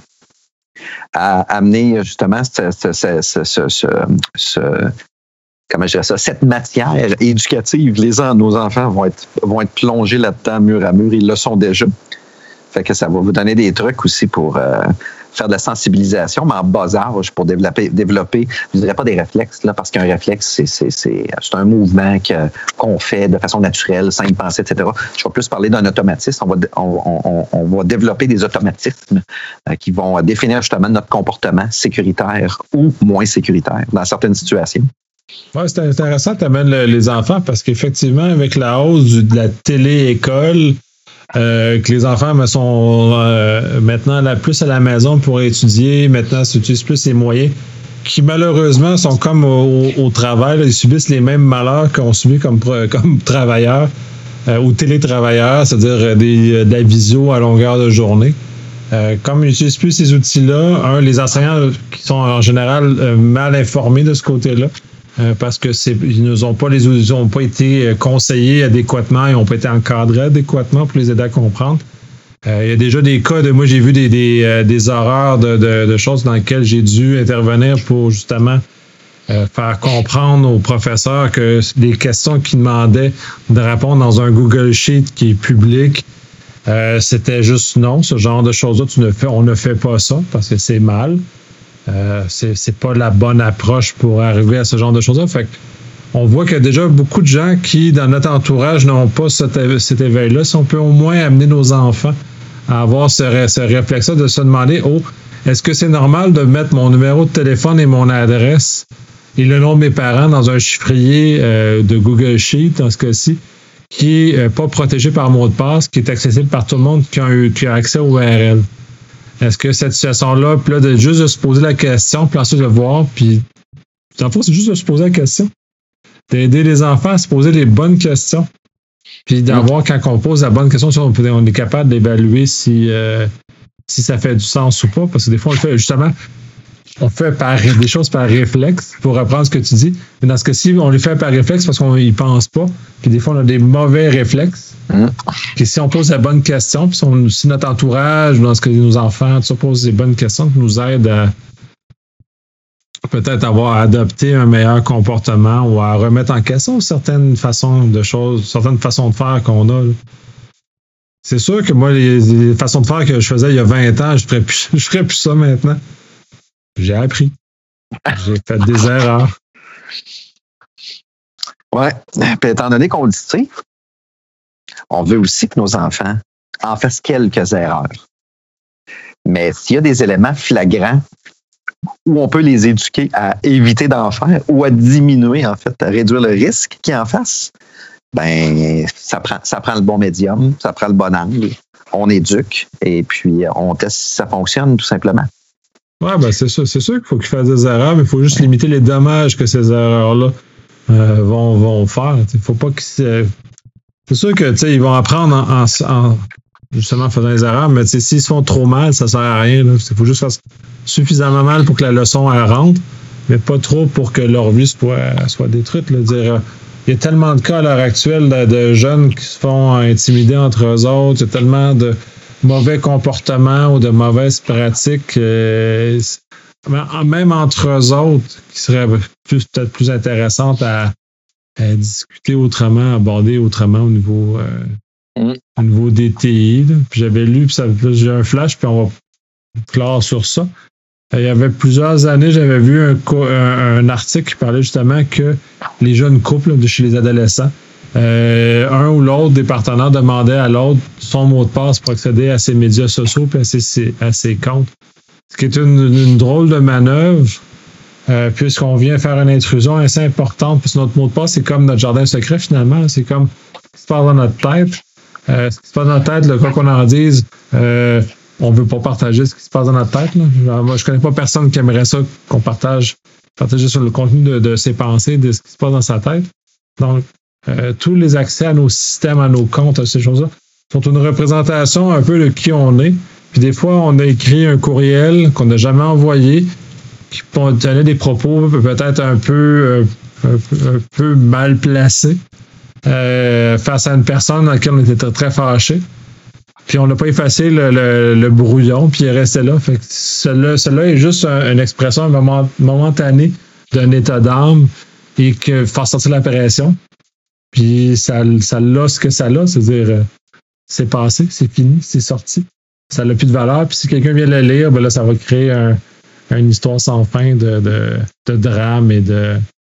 à amener justement ce, ce, ce, ce, ce, ce, ce comment je dirais ça, cette matière éducative. Les, nos enfants vont être, vont être plongés là-dedans mur à mur. Ils le sont déjà. Fait que ça va vous donner des trucs aussi pour euh, faire de la sensibilisation, mais en bas âge, pour développer, développer je ne dirais pas des réflexes, là, parce qu'un réflexe, c'est, c'est, c'est, c'est un mouvement que, qu'on fait de façon naturelle, sans y penser, et cetera. Je vais plus parler d'un automatisme. On va, on, on, on va développer des automatismes euh, qui vont définir justement notre comportement sécuritaire ou moins sécuritaire dans certaines situations. Oui, c'est intéressant que tu amènes le, les enfants, parce qu'effectivement, avec la hausse du, de la télé-école, Euh, que les enfants mais, sont euh, maintenant là, plus à la maison pour étudier, maintenant s'utilisent plus les moyens qui malheureusement sont comme au, au travail, là, ils subissent les mêmes malheurs qu'on subit comme, comme travailleurs euh, ou télétravailleurs, c'est-à-dire des, de la visio à longueur de journée. Euh, comme ils n'utilisent plus ces outils-là, un, les enseignants qui sont en général euh, mal informés de ce côté-là, Euh, parce que c'est, ils ne ont pas les ils ont pas été conseillés adéquatement, ils n'ont pas été encadrés adéquatement pour les aider à comprendre. Euh, il y a déjà des cas de moi j'ai vu des des, euh, des horreurs de, de, de choses dans lesquelles j'ai dû intervenir pour justement euh, faire comprendre aux professeurs que les questions qu'ils demandaient de répondre dans un Google Sheet qui est public, euh, c'était juste non, ce genre de choses-là, tu ne fais, on ne fait pas ça parce que c'est mal. Euh, c'est, c'est pas la bonne approche pour arriver à ce genre de choses-là. Fait on voit qu'il y a déjà beaucoup de gens qui, dans notre entourage, n'ont pas cet, cet éveil-là. Si on peut au moins amener nos enfants à avoir ce, ce réflexe-là de se demander, oh, est-ce que c'est normal de mettre mon numéro de téléphone et mon adresse et le nom de mes parents dans un chiffrier euh, de Google Sheet, dans ce cas-ci, qui est euh, pas protégé par mot de passe, qui est accessible par tout le monde qui a, qui a accès au U R L? Est-ce que cette situation-là, puis là, de juste de se poser la question, puis ensuite de voir, puis en fait, c'est juste de se poser la question. D'aider les enfants à se poser les bonnes questions. Puis d'avoir, quand on pose la bonne question, on, peut, on est capable d'évaluer si, euh, si ça fait du sens ou pas. Parce que des fois, on le fait justement, on fait par, des choses par réflexe, pour reprendre ce que tu dis. Mais dans ce cas-ci, on les fait par réflexe parce qu'on n'y pense pas. Puis des fois, on a des mauvais réflexes. Mmh. Puis si on pose la bonne question, puis si, on, si notre entourage, dans ce que nos enfants, tout ça, posent des bonnes questions qui nous aident à peut-être avoir adopté un meilleur comportement ou à remettre en question certaines façons de choses, certaines façons de faire qu'on a. Là. C'est sûr que moi, les, les façons de faire que je faisais il y a vingt ans, je ne ferais plus, je ferais plus ça maintenant. J'ai appris. J'ai fait des erreurs. Ouais. Puis étant donné qu'on le sait, on veut aussi que nos enfants en fassent quelques erreurs. Mais s'il y a des éléments flagrants où on peut les éduquer à éviter d'en faire ou à diminuer, en fait, à réduire le risque qu'ils en fassent, ben ça prend, ça prend le bon médium, ça prend le bon angle. On éduque et puis on teste si ça fonctionne, tout simplement. Oui, ben c'est sûr, c'est sûr qu'il faut qu'ils fassent des erreurs, mais il faut juste limiter les dommages que ces erreurs-là euh, vont, vont faire. Il faut pas qu'ils. C'est sûr que ils vont apprendre en, en, en justement en faisant des erreurs, mais s'ils se font trop mal, ça sert à rien. Il faut juste faire suffisamment mal pour que la leçon elle rentre, mais pas trop pour que leur vie soit, soit détruite. Là. Dire, il y a tellement de cas à l'heure actuelle de, de jeunes qui se font intimider entre eux autres, il y a tellement de mauvais comportements ou de mauvaises pratiques, euh, même entre eux autres, qui seraient plus, peut-être plus intéressantes à, à discuter autrement, aborder autrement au niveau, euh, mm. au niveau des T I. Là. Puis j'avais lu, puis ça, j'ai un flash, puis on va clore sur ça. Il y avait plusieurs années, j'avais vu un, un, un article qui parlait justement que les jeunes couples de chez les adolescents, euh, un ou l'autre des partenaires demandait à l'autre son mot de passe pour accéder à ses médias sociaux et à ses, à ses comptes. Ce qui est une, une drôle de manœuvre, euh, puisqu'on vient faire une intrusion assez importante, puisque notre mot de passe, c'est comme notre jardin secret finalement, c'est comme ce qui se passe dans notre tête. Euh, ce qui se passe dans notre tête, là, quoi qu'on en dise, euh, on ne veut pas partager ce qui se passe dans notre tête. Là. Genre, moi, je connais pas personne qui aimerait ça qu'on partage, partager sur le contenu de, de ses pensées, de ce qui se passe dans sa tête. Donc, euh, tous les accès à nos systèmes, à nos comptes, à ces choses-là, sont une représentation un peu de qui on est. Puis des fois, on a écrit un courriel qu'on n'a jamais envoyé, qui contenait des propos peut-être un peu, euh, un, un peu mal placés euh, face à une personne dans laquelle on était très, très fâché. Puis on n'a pas effacé le, le, le brouillon, puis il est resté là. Fait que cela, cela est juste un, une expression moment, momentanée d'un état d'âme et que faire sortir la pression. Puis ça, ça l'a ce que ça l'a, c'est-à-dire euh, c'est passé, c'est fini, c'est sorti. Ça n'a plus de valeur. Puis si quelqu'un vient le lire, ben là, ça va créer un, une histoire sans fin de, de, de drame et de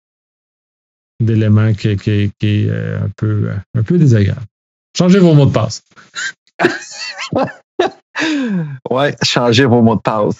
d'éléments qui, qui, qui est un peu, un peu désagréable. Changez vos mots de passe. Ouais, changez vos mots de passe.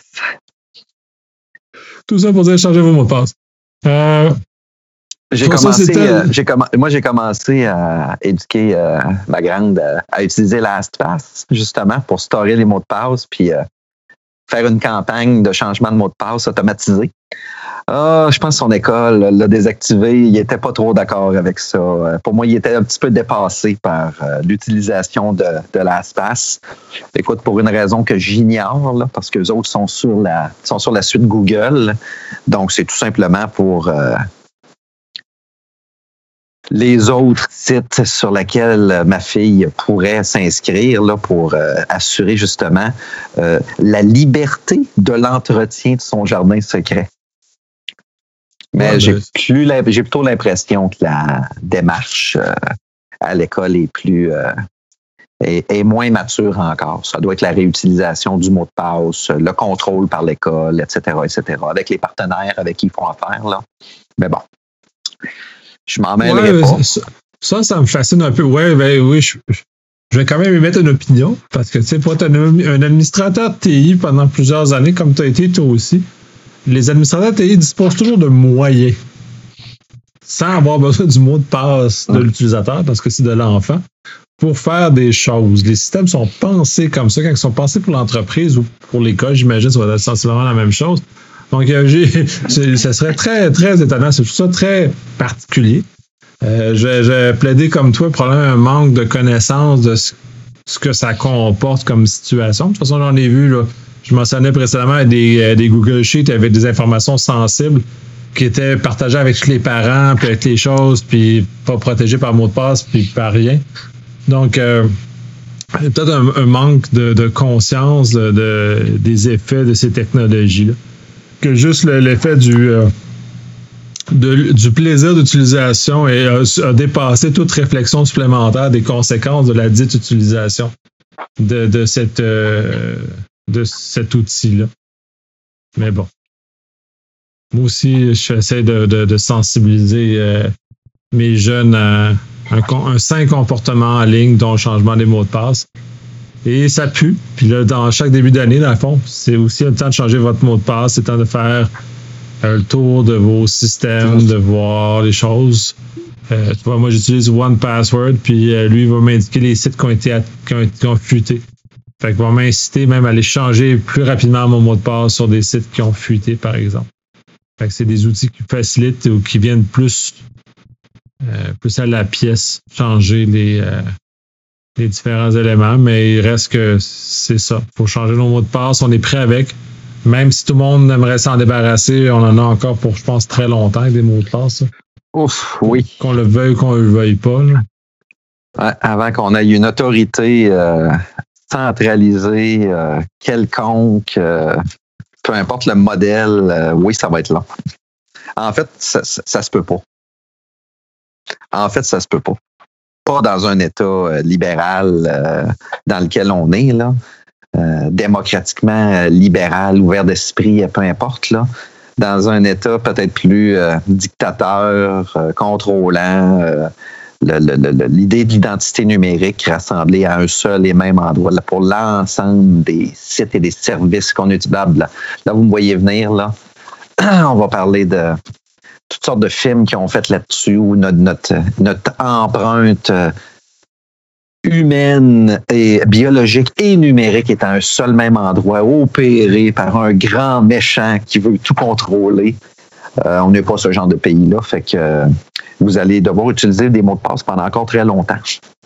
Tout ça pour dire changer vos mots de passe. Euh, j'ai commencé, ça, euh, j'ai comm- moi, j'ai commencé à éduquer euh, ma grande euh, à utiliser LastPass, justement, pour storer les mots de passe, puis euh, faire une campagne de changement de mot de passe automatisé. Ah, je pense que son école l'a désactivé. Il n'était pas trop d'accord avec ça. Pour moi, il était un petit peu dépassé par euh, l'utilisation de, de LastPass. Écoute, pour une raison que j'ignore, là, parce que les autres sont sur la sont sur la suite Google. Donc, c'est tout simplement pour euh, les autres sites sur lesquels ma fille pourrait s'inscrire là, pour euh, assurer justement euh, la liberté de l'entretien de son jardin secret. Mais ouais, j'ai, ben... plus, j'ai plutôt l'impression que la démarche euh, à l'école est plus euh, est, est moins mature encore. Ça doit être la réutilisation du mot de passe, le contrôle par l'école, et cetera, et cetera, avec les partenaires avec qui ils font affaire. Là. Mais bon, je m'en mêlerai ouais, pas. Ça, ça, ça me fascine un peu. Ouais, ben oui, je, je vais quand même émettre une opinion, parce que tu sais, pour être un, un administrateur de T I pendant plusieurs années, comme tu as été toi aussi, les administrateurs de T I disposent toujours de moyens, sans avoir besoin du mot de passe de l'utilisateur, parce que c'est de l'enfant, pour faire des choses. Les systèmes sont pensés comme ça. Quand ils sont pensés pour l'entreprise ou pour l'école, j'imagine que ça va être sensiblement la même chose. Donc, euh, j'ai, ça serait très, très étonnant. C'est tout ça très particulier. Euh, je, je plaidais comme toi, probablement un manque de connaissance de ce, ce que ça comporte comme situation. De toute façon, j'en ai vu, là. Je mentionnais précédemment des, des Google Sheets avec des informations sensibles qui étaient partagées avec les parents, puis avec les choses, puis pas protégées par mot de passe, puis par rien. Donc, euh, peut-être un, un manque de, de conscience de, de, des effets de ces technologies-là. Que juste le, l'effet du, euh, de, du plaisir d'utilisation et, a, a dépassé toute réflexion supplémentaire des conséquences de la dite utilisation de, de cette... Euh, de cet outil-là. Mais bon. Moi aussi, j'essaie de, de, de sensibiliser euh, mes jeunes à un, un sain comportement en ligne, dont le changement des mots de passe. Et ça pue. Puis là, dans chaque début d'année, dans le fond, c'est aussi le temps de changer votre mot de passe, c'est le temps de faire euh, le tour de vos systèmes, de voir les choses. Euh, tu vois, moi, j'utilise one password, puis euh, lui, il va m'indiquer les sites qui ont été, qui ont, qui ont fuité. Fait qu'il va m'inciter même à aller changer plus rapidement mon mot de passe sur des sites qui ont fuité, par exemple. Fait que c'est des outils qui facilitent ou qui viennent plus, euh, plus à la pièce, changer les, euh, les différents éléments, mais il reste que c'est ça. Il faut changer nos mots de passe, on est prêt avec. Même si tout le monde aimerait s'en débarrasser, on en a encore pour, je pense, très longtemps, des mots de passe. Ouf, oui. Qu'on le veuille ou qu'on le veuille pas. Là. Ouais, avant qu'on ait une autorité euh, centralisée, euh, quelconque, euh, peu importe le modèle, euh, oui, ça va être long. En fait, ça, ça, ça se peut pas. En fait, ça se peut pas. Pas dans un État euh, libéral euh, dans lequel on est, là. Euh, démocratiquement euh, libéral, ouvert d'esprit, peu importe, là. Dans un État peut-être plus euh, dictateur, euh, contrôlant, euh, le, le, le, l'idée de l'identité numérique rassemblée à un seul et même endroit là, pour l'ensemble des sites et des services qu'on utilise. Là, là, vous me voyez venir, là. On va parler de toutes sortes de films qui ont fait là-dessus, où notre, notre, notre empreinte euh, humaine et biologique et numérique est à un seul même endroit, opéré par un grand méchant qui veut tout contrôler. Euh, on n'est pas ce genre de pays-là, fait que euh, vous allez devoir utiliser des mots de passe pendant encore très longtemps.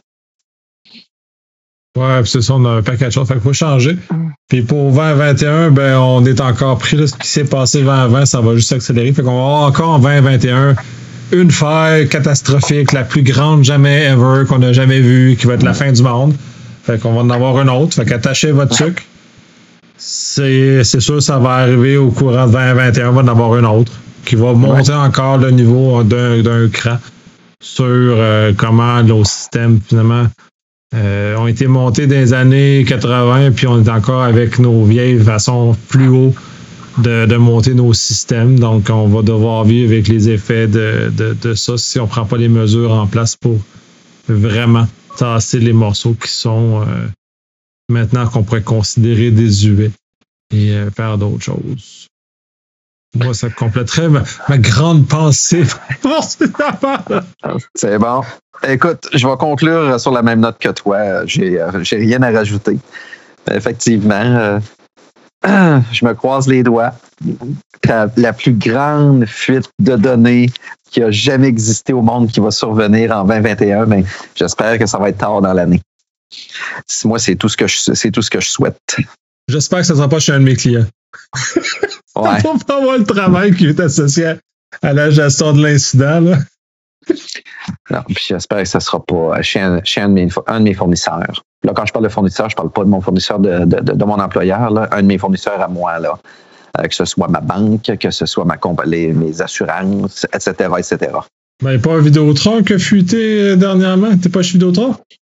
Ouais, c'est ça, on a un paquet de choses, fait qu'il faut changer. Puis pour vingt vingt et un, ben on est encore pris, là, ce qui s'est passé vingt vingt, ça va juste s'accélérer, fait qu'on va avoir encore en vingt vingt et un une faille catastrophique, la plus grande jamais ever, qu'on n'a jamais vue, qui va être la fin du monde. Fait qu'on va en avoir une autre. Fait qu'attachez votre sucre. C'est, c'est sûr, ça va arriver au courant de vingt vingt et un, on va en avoir une autre, qui va monter ouais. encore le niveau d'un, d'un cran sur euh, comment nos systèmes, finalement, euh, ont été montés dans les années quatre-vingts, puis on est encore avec nos vieilles façons plus haut De, de monter nos systèmes. Donc, on va devoir vivre avec les effets de, de, de ça si on ne prend pas les mesures en place pour vraiment tasser les morceaux qui sont euh, maintenant qu'on pourrait considérer désuets et euh, faire d'autres choses. Moi, ça compléterait ma, ma grande pensée pour cette affaire. C'est bon. Écoute, je vais conclure sur la même note que toi. J'ai, j'ai rien à rajouter. Effectivement, euh, je me croise les doigts. La, la plus grande fuite de données qui a jamais existé au monde qui va survenir en vingt vingt et un, mais j'espère que ça va être tard dans l'année. Moi, c'est tout ce que je, c'est tout ce que je souhaite. J'espère que ça ne sera pas chez un de mes clients. Ouais. On va pas avoir le travail qui est associé à la gestion de l'incident. Là. Non, puis j'espère que ça ne sera pas chez, un, chez un, de mes, un de mes fournisseurs. Là, quand je parle de fournisseur, je ne parle pas de mon fournisseur de, de, de, de mon employeur, là, un de mes fournisseurs à moi, là, euh, que ce soit ma banque, que ce soit ma compagnie, mes assurances, et cetera, et cetera. Ben, il n'y a pas un Vidéotron qui a fuité dernièrement? T'es pas chez Vidéotron?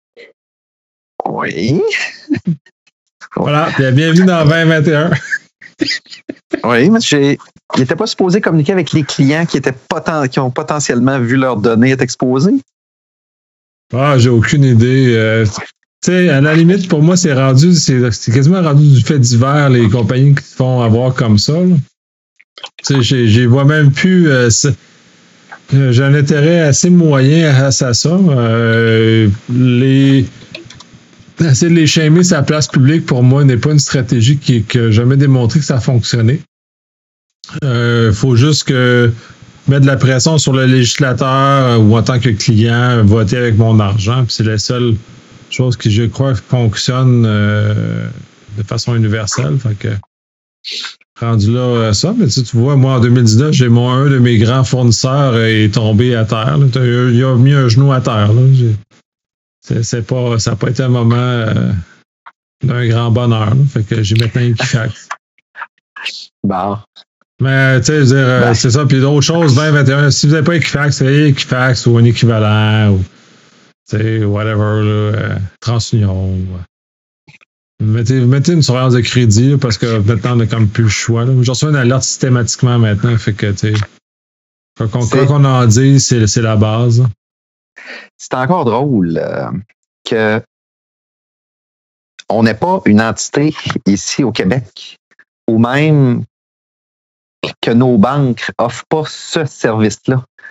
Oui. Voilà, bienvenue dans vingt vingt et un. Oui, mais j'ai... il n'était pas supposé communiquer avec les clients qui, étaient poten... qui ont potentiellement vu leurs données être exposées? Ah, j'ai aucune idée. Euh, tu sais, à la limite, pour moi, c'est rendu, c'est, c'est quasiment rendu du fait divers, les compagnies qui se font avoir comme ça. Tu sais, j'ai, j'ai vois même plus. Euh, j'ai un intérêt assez moyen à, à ça. Euh, les. Essayer de les shamer sur la place publique, pour moi, n'est pas une stratégie qui n'a jamais démontré que ça fonctionnait. Il euh, faut juste que mettre de la pression sur le législateur ou en tant que client, voter avec mon argent. Puis c'est la seule chose qui, je crois, fonctionne euh, de façon universelle. Fait que, rendu là, ça. Mais tu, tu vois, moi, en deux mille dix-neuf, j'ai mon, un de mes grands fournisseurs est tombé à terre. Là. Il a mis un genou à terre. Là. J'ai, C'est, c'est pas, ça n'a pas été un moment euh, d'un grand bonheur. Là. Fait que j'ai maintenant Equifax. Bon. Mais tu sais, je veux dire, ben. c'est ça. Puis d'autres choses, vingt vingt et un, si vous n'avez pas Equifax, c'est Equifax ou un équivalent ou tu sais, whatever, là, euh, TransUnion. Ou, mettez, mettez une surveillance de crédit là, parce que maintenant, on n'a comme plus le choix. Là. Je reçois une alerte systématiquement maintenant. Fait que, tu sais, quoi qu'on, quoi qu'on en dise, c'est, c'est la base. Là. C'est encore drôle euh, que on n'est pas une entité ici au Québec, ou même que nos banques offrent pas ce service-là.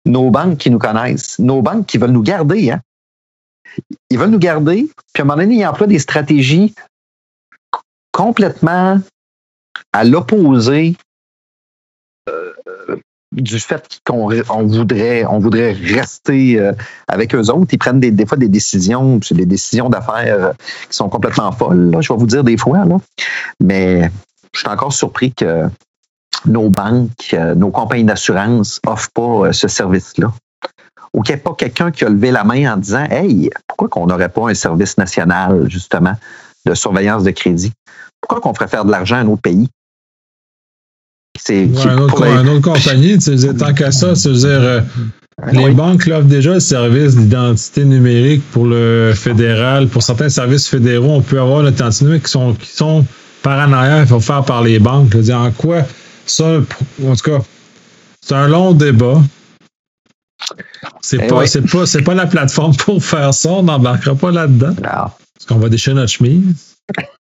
nos banques qui nous connaissent, nos banques qui veulent nous garder, hein. Ils veulent nous garder, puis à un moment donné, ils emploient des stratégies complètement à l'opposé euh, du fait qu'on on voudrait, on voudrait rester euh, avec eux autres. Ils prennent des, des fois des décisions, c'est des décisions d'affaires euh, qui sont complètement folles, là, je vais vous dire des fois, là. Mais je suis encore surpris que nos banques, euh, nos compagnies d'assurance offrent pas euh, ce service-là. Ou qu'il n'y ait pas quelqu'un qui a levé la main en disant « Hey, pourquoi qu'on n'aurait pas un service national, justement, de surveillance de crédit? Pourquoi qu'on ferait faire de l'argent à un autre pays? » C'est ouais, un autre, les... une autre compagnie, tu sais, tant qu'à ça, c'est-à-dire euh, les oui. banques offrent déjà le service d'identité numérique pour le fédéral. Pour certains services fédéraux, on peut avoir l'identité numérique qui sont, qui sont par en arrière, il faut faire par les banques. Je veux dire, en quoi ça, en tout cas, c'est un long débat. C'est pas, oui. c'est pas, c'est pas la plateforme pour faire ça, on n'embarquera pas là-dedans. Non. Parce qu'on va déchirer notre chemise.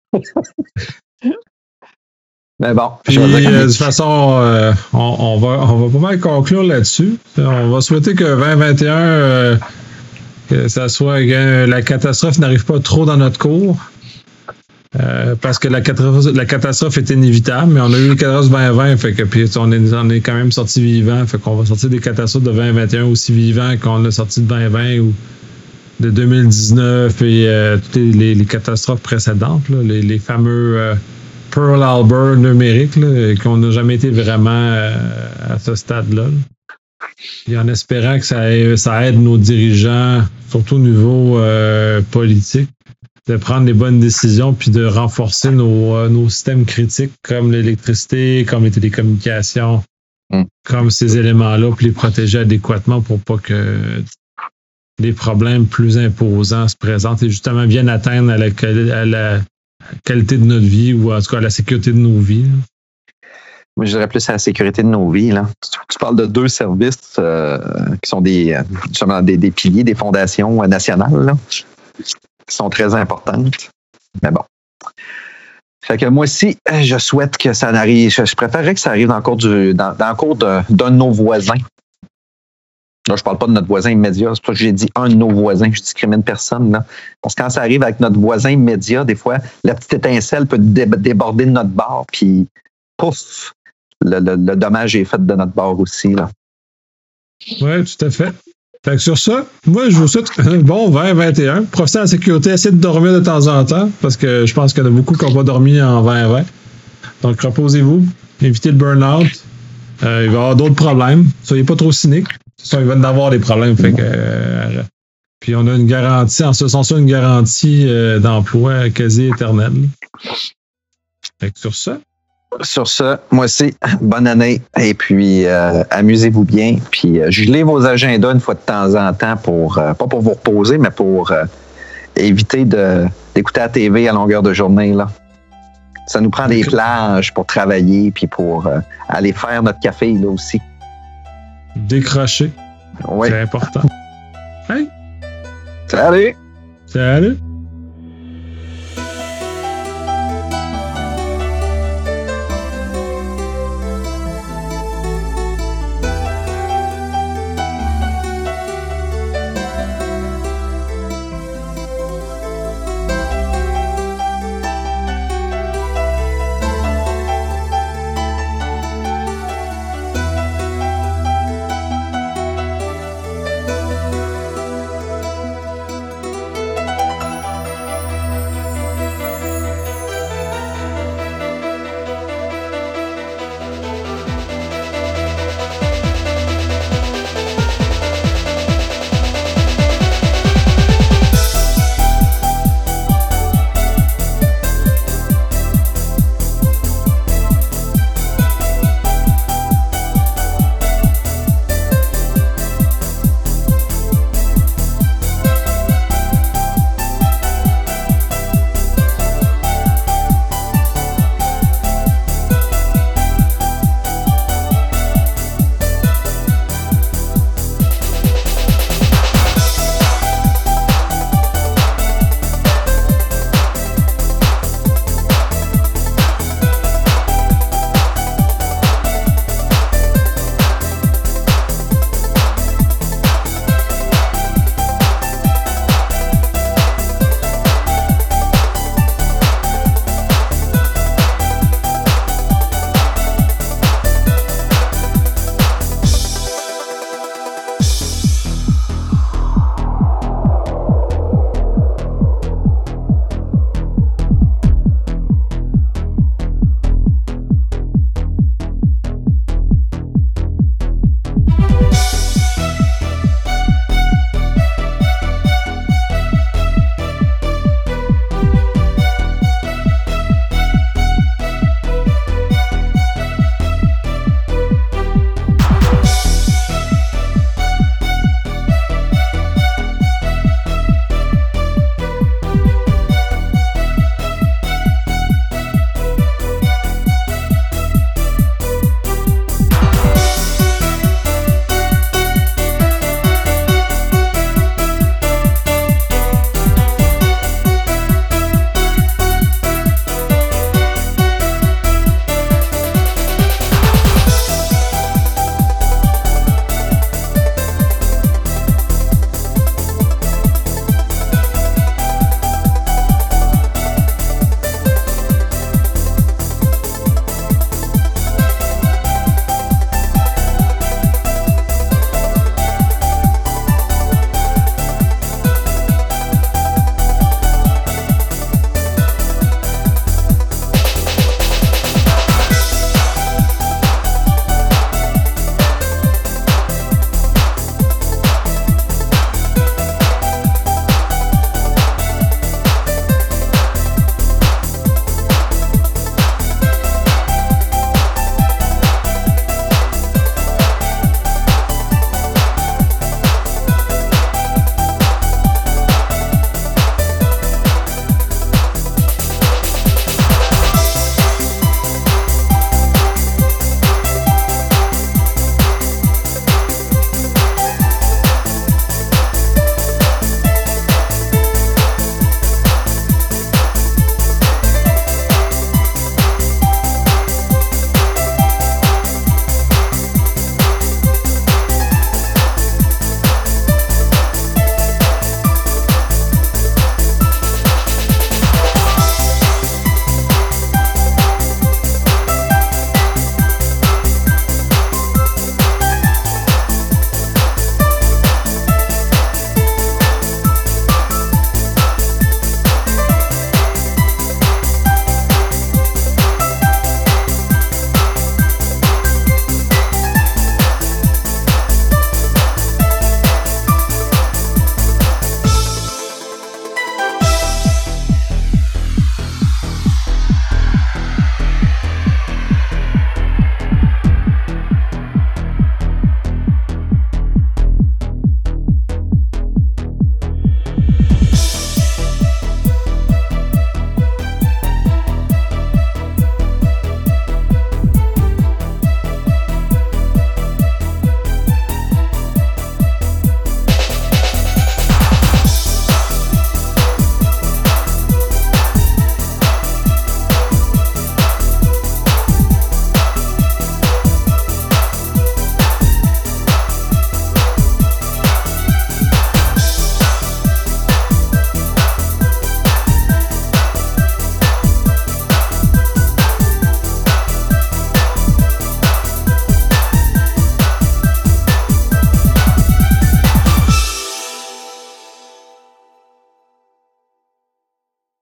Mais bon. Puis, euh, de toute façon, euh, on, on, va, on va pas mal conclure là-dessus. On va souhaiter que vingt vingt et un, euh, que ça soit, que la catastrophe n'arrive pas trop dans notre cours. Euh, parce que la catastrophe, la catastrophe est inévitable, mais on a eu les catastrophes vingt vingt, fait que puis on est, on est quand même sorti vivant, fait qu'on va sortir des catastrophes de vingt vingt et un aussi vivants qu'on a sorti de vingt vingt ou de deux mille dix-neuf et euh, toutes les, les, les catastrophes précédentes, là, les, les fameux euh, Pearl Harbor numériques, là, qu'on n'a jamais été vraiment euh, à ce stade-là. Et en espérant que ça, ça aide nos dirigeants, surtout au niveau euh, politique, de prendre les bonnes décisions puis de renforcer nos, euh, nos systèmes critiques comme l'électricité, comme les télécommunications, mm. comme ces éléments-là, puis les protéger adéquatement pour pas que des problèmes plus imposants se présentent et justement viennent atteindre à la, à la qualité de notre vie ou en tout cas à la sécurité de nos vies. Là. Moi, je dirais plus à la sécurité de nos vies. Là. Tu, tu parles de deux services euh, qui sont des, justement des, des piliers des fondations nationales, là, qui sont très importantes. Mais bon. Fait que moi aussi, je souhaite que ça n'arrive. Je, je préférerais que ça arrive dans le cours, du, dans, dans le cours de, d'un de nos voisins. Là, je parle pas de notre voisin immédiat. C'est pour ça que j'ai dit un de nos voisins. Je discrimine personne. Là. Parce que quand ça arrive avec notre voisin immédiat, des fois, la petite étincelle peut dé- déborder de notre bord, puis pouf, le, le, le dommage est fait de notre bord aussi. Là. Oui, tout à fait. Fait que sur ça, moi, je vous souhaite un bon vingt vingt et un. Profitez de la sécurité, essayez de dormir de temps en temps, parce que je pense qu'il y en a beaucoup qui n'ont pas dormi en vingt vingt. Donc, reposez-vous, évitez le burn-out. Euh, il va y avoir d'autres problèmes. Soyez pas trop cyniques. Il va y en avoir des problèmes. Fait que, euh, puis, on a une garantie, en ce sens-là, une garantie euh, d'emploi quasi éternelle. Fait que sur ça, Sur ce, moi aussi, bonne année et puis euh, amusez-vous bien. Puis euh, gelez vos agendas une fois de temps en temps pour, euh, pas pour vous reposer, mais pour euh, éviter de, d'écouter la T V à longueur de journée. Là. Ça nous prend des plages pour travailler puis pour euh, aller faire notre café là aussi. Décrocher. Oui. C'est important. Hey! Salut! Salut!